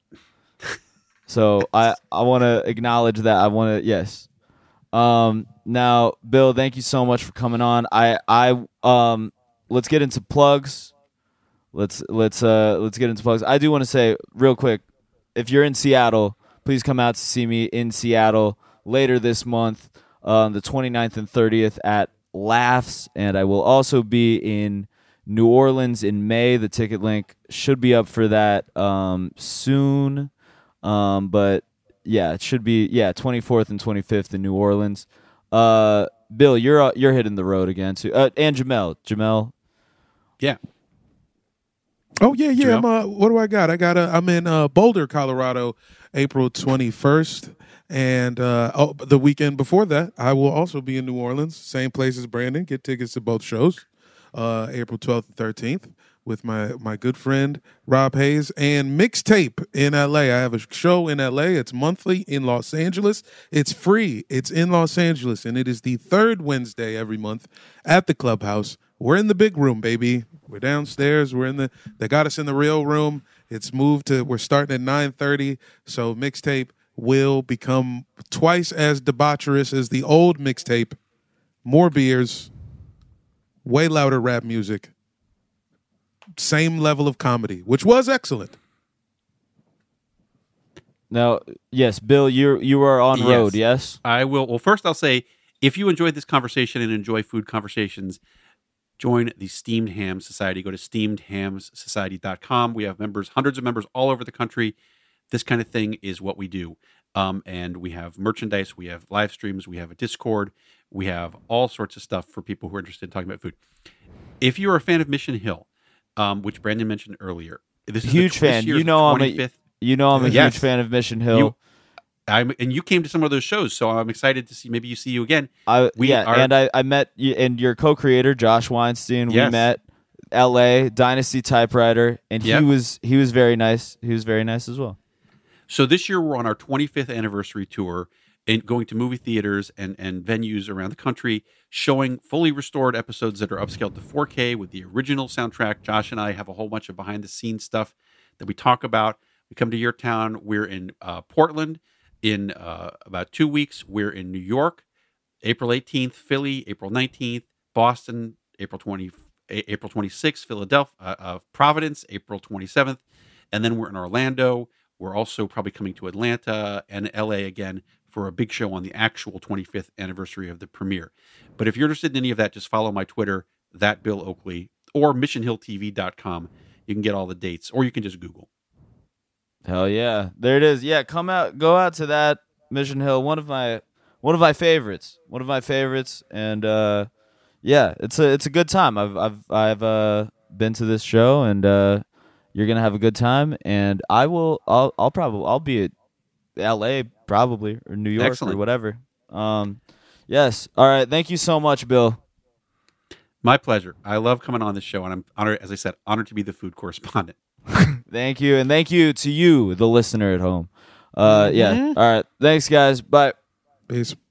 So I I want to acknowledge that. I want to yes. Um, now, Bill, thank you so much for coming on. I I um, let's get into plugs. Let's let's uh let's get into plugs. I do want to say real quick, if you're in Seattle, please come out to see me in Seattle later this month, on the twenty-ninth and thirtieth at Laughs, and I will also be in New Orleans in May. The ticket link should be up for that um soon, um but yeah, it should be yeah twenty-fourth and twenty-fifth in New Orleans. Uh, Bill, you're uh, you're hitting the road again too, uh, and Jamel, Jamel, yeah. Oh yeah, yeah. I'm, uh, what do I got? I got. Uh, I'm in uh, Boulder, Colorado, April twenty-first, and uh, oh, the weekend before that, I will also be in New Orleans, same place as Brandon. Get tickets to both shows, uh, April twelfth and thirteenth, with my my good friend Rob Hayes, and Mixtape in L A. I have a show in L A. It's monthly in Los Angeles. It's free. It's in Los Angeles, and it is the third Wednesday every month at the Clubhouse. We're in the big room, baby. We're downstairs. We're in the. They got us in the real room. It's moved to. We're starting at nine thirty. So Mixtape will become twice as debaucherous as the old Mixtape. More beers, way louder rap music, same level of comedy, which was excellent. Now, yes, Bill, you you are on yes, road. Yes, I will. Well, first I'll say, if you enjoyed this conversation and enjoy food conversations, join the Steamed Hams Society. Go to steamed hams society dot com. We have members, hundreds of members all over the country. This kind of thing is what we do. Um, and we have merchandise, we have live streams, we have a Discord, we have all sorts of stuff for people who are interested in talking about food. If you're a fan of Mission Hill, um, which Brandon mentioned earlier, this is huge the, fan. You know, I'm a, you know I'm a yes. huge fan of Mission Hill. You, I'm, and you came to some of those shows, so I'm excited to see. Maybe you see you again. I, we yeah, are, and I, I met you, and your co-creator Josh Weinstein. Yes. We met L A Dynasty Typewriter, and yep. he was he was very nice. He was very nice as well. So this year we're on our twenty-fifth anniversary tour and going to movie theaters and, and venues around the country, showing fully restored episodes that are upscaled to four K with the original soundtrack. Josh and I have a whole bunch of behind-the-scenes stuff that we talk about. We come to your town. We're in uh, Portland in uh, about two weeks. We're in New York, April eighteenth, Philly, April nineteenth, Boston, April twentieth, April twenty-sixth, Philadelphia, uh, uh, Providence, April twenty-seventh, and then we're in Orlando. We're also probably coming to Atlanta and L A again for a big show on the actual twenty-fifth anniversary of the premiere. But if you're interested in any of that, just follow my Twitter, that Bill Oakley, or mission hill t v dot com. You can get all the dates, or you can just Google. Hell yeah, there it is. Yeah, come out, go out to that Mission Hill. One of my one of my favorites. One of my favorites, and uh, yeah, it's a it's a good time. I've I've I've uh, been to this show, and uh, you're gonna have a good time. And I will. I'll I'll probably I'll be at L A probably or New York Excellent. or whatever. Um, yes. All right. Thank you so much, Bill. My pleasure. I love coming on this show, and I'm honored, as I said, honored to be the food correspondent. Thank you, and thank you to you, the listener at home. Uh, Mm-hmm. yeah. All right. Thanks, guys. Bye. Peace.